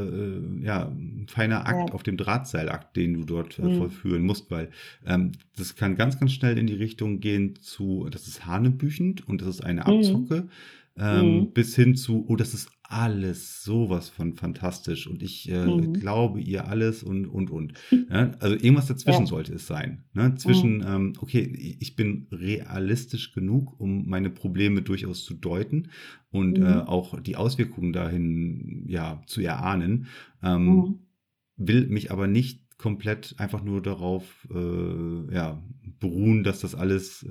B: ja, feiner Akt
C: ja,
B: auf dem Drahtseilakt, den du dort
C: mm,
B: vollführen musst, weil das kann ganz schnell in die Richtung gehen zu, das ist hanebüchend und das ist eine
C: mm,
B: Abzocke,
C: mm,
B: bis hin zu, oh, das ist alles sowas von fantastisch und ich
C: mm,
B: glaube ihr alles und. Ja? Also irgendwas dazwischen
C: ja,
B: sollte es sein. Ne?
C: mm,
B: Zwischen, okay, ich bin realistisch genug, um meine Probleme durchaus zu deuten und
C: mm,
B: auch die Auswirkungen dahin ja zu erahnen,
C: mm,
B: will mich aber nicht komplett einfach nur darauf ja, beruhen, dass das alles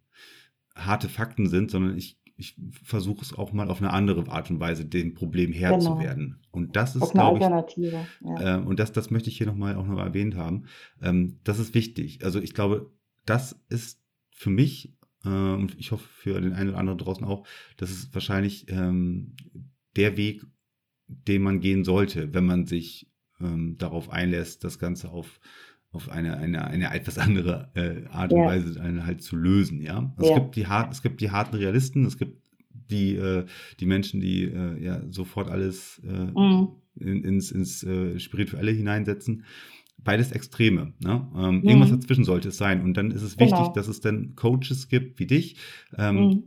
B: harte Fakten sind, sondern ich versuche es auch mal auf eine andere Art und Weise dem Problem Herr zu
C: genau.
B: werden. Und das ist,
C: Auf eine
B: glaube ich,
C: Alternative, ja.
B: und das möchte ich hier auch noch mal erwähnt haben. Das ist wichtig. Also ich glaube, das ist für mich und ich hoffe für den einen oder anderen draußen auch, das ist wahrscheinlich der Weg, den man gehen sollte, wenn man sich darauf einlässt, das Ganze auf eine etwas andere Art und
C: Ja,
B: Weise halt zu lösen, ja.
C: ja,
B: Es gibt die harten Realisten, es gibt die Menschen, die ja sofort alles
C: mm,
B: ins Spirituelle hineinsetzen. Beides Extreme. Ne? Irgendwas
C: mm,
B: dazwischen sollte es sein. Und dann ist es wichtig,
C: genau,
B: dass es dann Coaches gibt wie dich,
C: mm,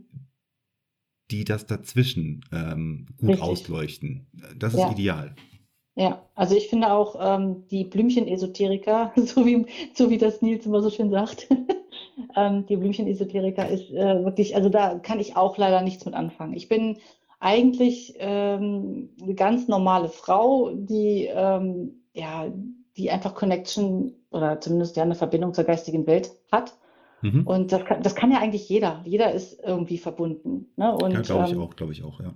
B: die das dazwischen gut
C: richtig,
B: ausleuchten. Das ist
C: ja.
B: ideal.
C: Ja, also ich finde auch die Blümchen-Esoteriker, so wie das Nils immer so schön sagt, die Blümchen-Esoteriker ist wirklich, also da kann ich auch leider nichts mit anfangen. Ich bin eigentlich eine ganz normale Frau, ja, die einfach Connection oder zumindest ja eine Verbindung zur geistigen Welt hat.
B: Mhm.
C: Und das kann ja eigentlich jeder. Jeder ist irgendwie verbunden. Ne?
B: Ja,
C: Und
B: glaube ich auch, ja.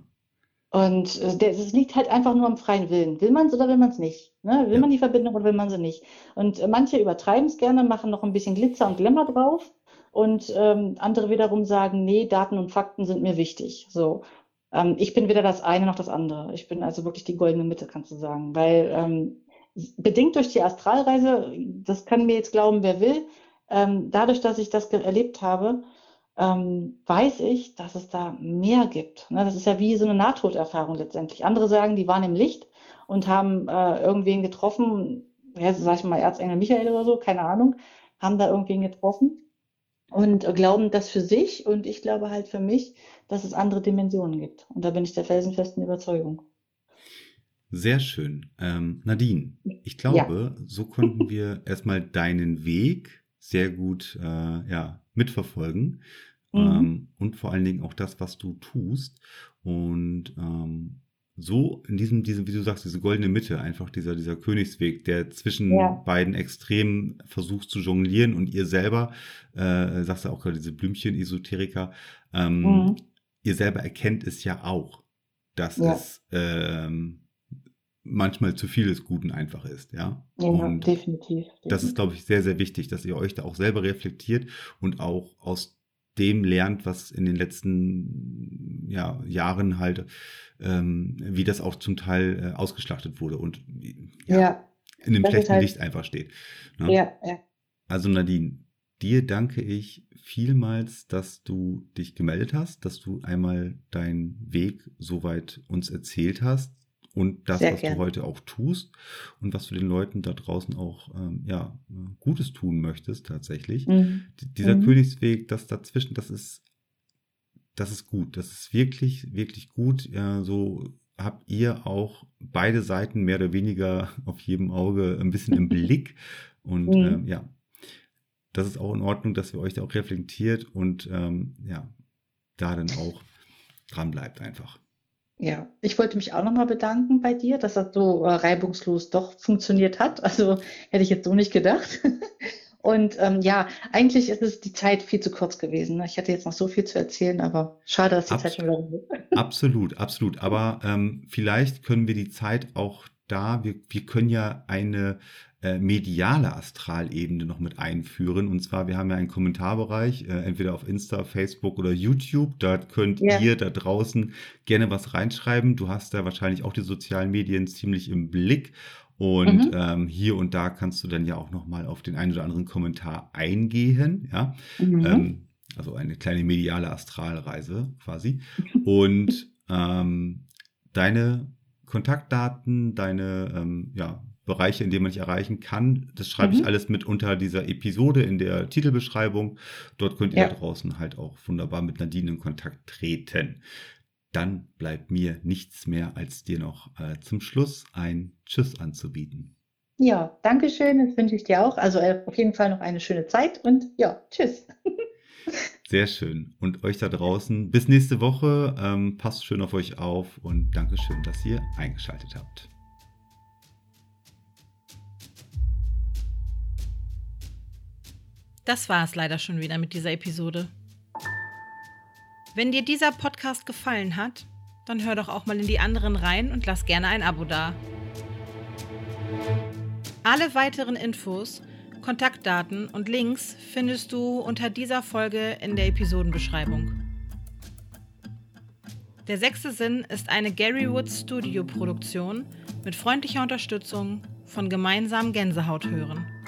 C: es liegt halt einfach nur am freien Willen. Will man es oder will man es nicht? Ne? Will
B: Ja,
C: man die Verbindung oder will man sie nicht? Und manche übertreiben es gerne, machen noch ein bisschen Glitzer und Glamour drauf. Und andere wiederum sagen, nee, Daten und Fakten sind mir wichtig. So, ich bin weder das eine noch das andere. Ich bin also wirklich die goldene Mitte, kannst du sagen. Weil bedingt durch die Astralreise, das kann mir jetzt glauben, wer will, dadurch, dass ich das erlebt habe, weiß ich, dass es da mehr gibt. Ne, das ist ja wie so eine Nahtoderfahrung letztendlich. Andere sagen, die waren im Licht und haben irgendwen getroffen, ja, sag ich mal, Erzengel Michael oder so, keine Ahnung, haben da irgendwen getroffen. und glauben das für sich und ich glaube halt für mich, dass es andere Dimensionen gibt. Und da bin ich der felsenfesten Überzeugung.
B: Sehr schön. Nadine, ich
C: Ja.
B: glaube, so konnten wir erstmal deinen Weg sehr gut mitverfolgen
C: Mhm.
B: und vor allen Dingen auch das, was du tust. Und so in diesem, wie du sagst, diese goldene Mitte, einfach dieser Königsweg, der zwischen
C: Ja.
B: beiden Extremen versucht zu jonglieren und ihr selber, sagst du auch gerade, diese Blümchen-Esoteriker,
C: Mhm.
B: ihr selber erkennt es ja auch, dass
C: Ja.
B: es manchmal zu viel des Guten einfach ist, ja.
C: Ja,
B: Und
C: definitiv,
B: das ist, glaube
C: definitiv.
B: ich, sehr, sehr wichtig, dass ihr euch da auch selber reflektiert und auch aus dem lernt, was in den letzten Jahren halt, wie das auch zum Teil ausgeschlachtet wurde und ja,
C: Ja,
B: in dem
C: das ist
B: schlechten
C: halt,
B: Licht einfach steht. Ne?
C: ja, ja.
B: Also Nadine, dir danke ich vielmals, dass du dich gemeldet hast, dass du einmal deinen Weg soweit uns erzählt hast und das,
C: Sehr
B: was du
C: gerne.
B: heute auch tust und was du den Leuten da draußen auch Gutes tun möchtest tatsächlich.
C: Mhm.
B: Dieser
C: Mhm.
B: Königsweg, das dazwischen, das ist gut. Das ist wirklich, wirklich gut. Ja, so habt ihr auch beide Seiten mehr oder weniger auf jedem Auge ein bisschen im Blick. Und
C: Mhm.
B: das ist auch in Ordnung, dass ihr euch da auch reflektiert und da dann auch dran bleibt einfach.
C: Ja, ich wollte mich auch nochmal bedanken bei dir, dass das so reibungslos doch funktioniert hat. Also hätte ich jetzt so nicht gedacht. Und ja, eigentlich ist es die Zeit viel zu kurz gewesen. Ne? Ich hätte jetzt noch so viel zu erzählen, aber schade, dass die Zeit
B: Abs
C: schon wieder rum ist.
B: Absolut, absolut. Aber vielleicht können wir die Zeit auch wir können ja eine mediale Astralebene noch mit einführen. Und zwar, wir haben ja einen Kommentarbereich, entweder auf Insta, Facebook oder YouTube. Da könnt
C: Ja.
B: ihr da draußen gerne was reinschreiben. Du hast da wahrscheinlich auch die sozialen Medien ziemlich im Blick. Und
C: Mhm.
B: hier und da kannst du dann ja auch noch mal auf den einen oder anderen Kommentar eingehen. Ja,
C: Mhm.
B: also eine kleine mediale Astralreise quasi. Und deine Kontaktdaten, deine Bereiche, in denen man dich erreichen kann, das schreibe ich
C: Mhm.
B: alles mit unter dieser Episode in der Titelbeschreibung. Dort könnt ihr da
C: Ja.
B: draußen halt auch wunderbar mit Nadine in Kontakt treten. Dann bleibt mir nichts mehr, als dir noch zum Schluss ein Tschüss anzubieten.
C: Ja, danke schön. Das wünsche ich dir auch. Also auf jeden Fall noch eine schöne Zeit und ja, tschüss.
B: Sehr schön. Und euch da draußen, bis nächste Woche. Passt schön auf euch auf und Dankeschön, dass ihr eingeschaltet habt.
A: Das war es leider schon wieder mit dieser Episode. Wenn dir dieser Podcast gefallen hat, dann hör doch auch mal in die anderen rein und lass gerne ein Abo da. Alle weiteren Infos, Kontaktdaten und Links findest du unter dieser Folge in der Episodenbeschreibung. Der sechste Sinn ist eine Gary Woods Studio Produktion mit freundlicher Unterstützung von Gemeinsam Gänsehaut hören.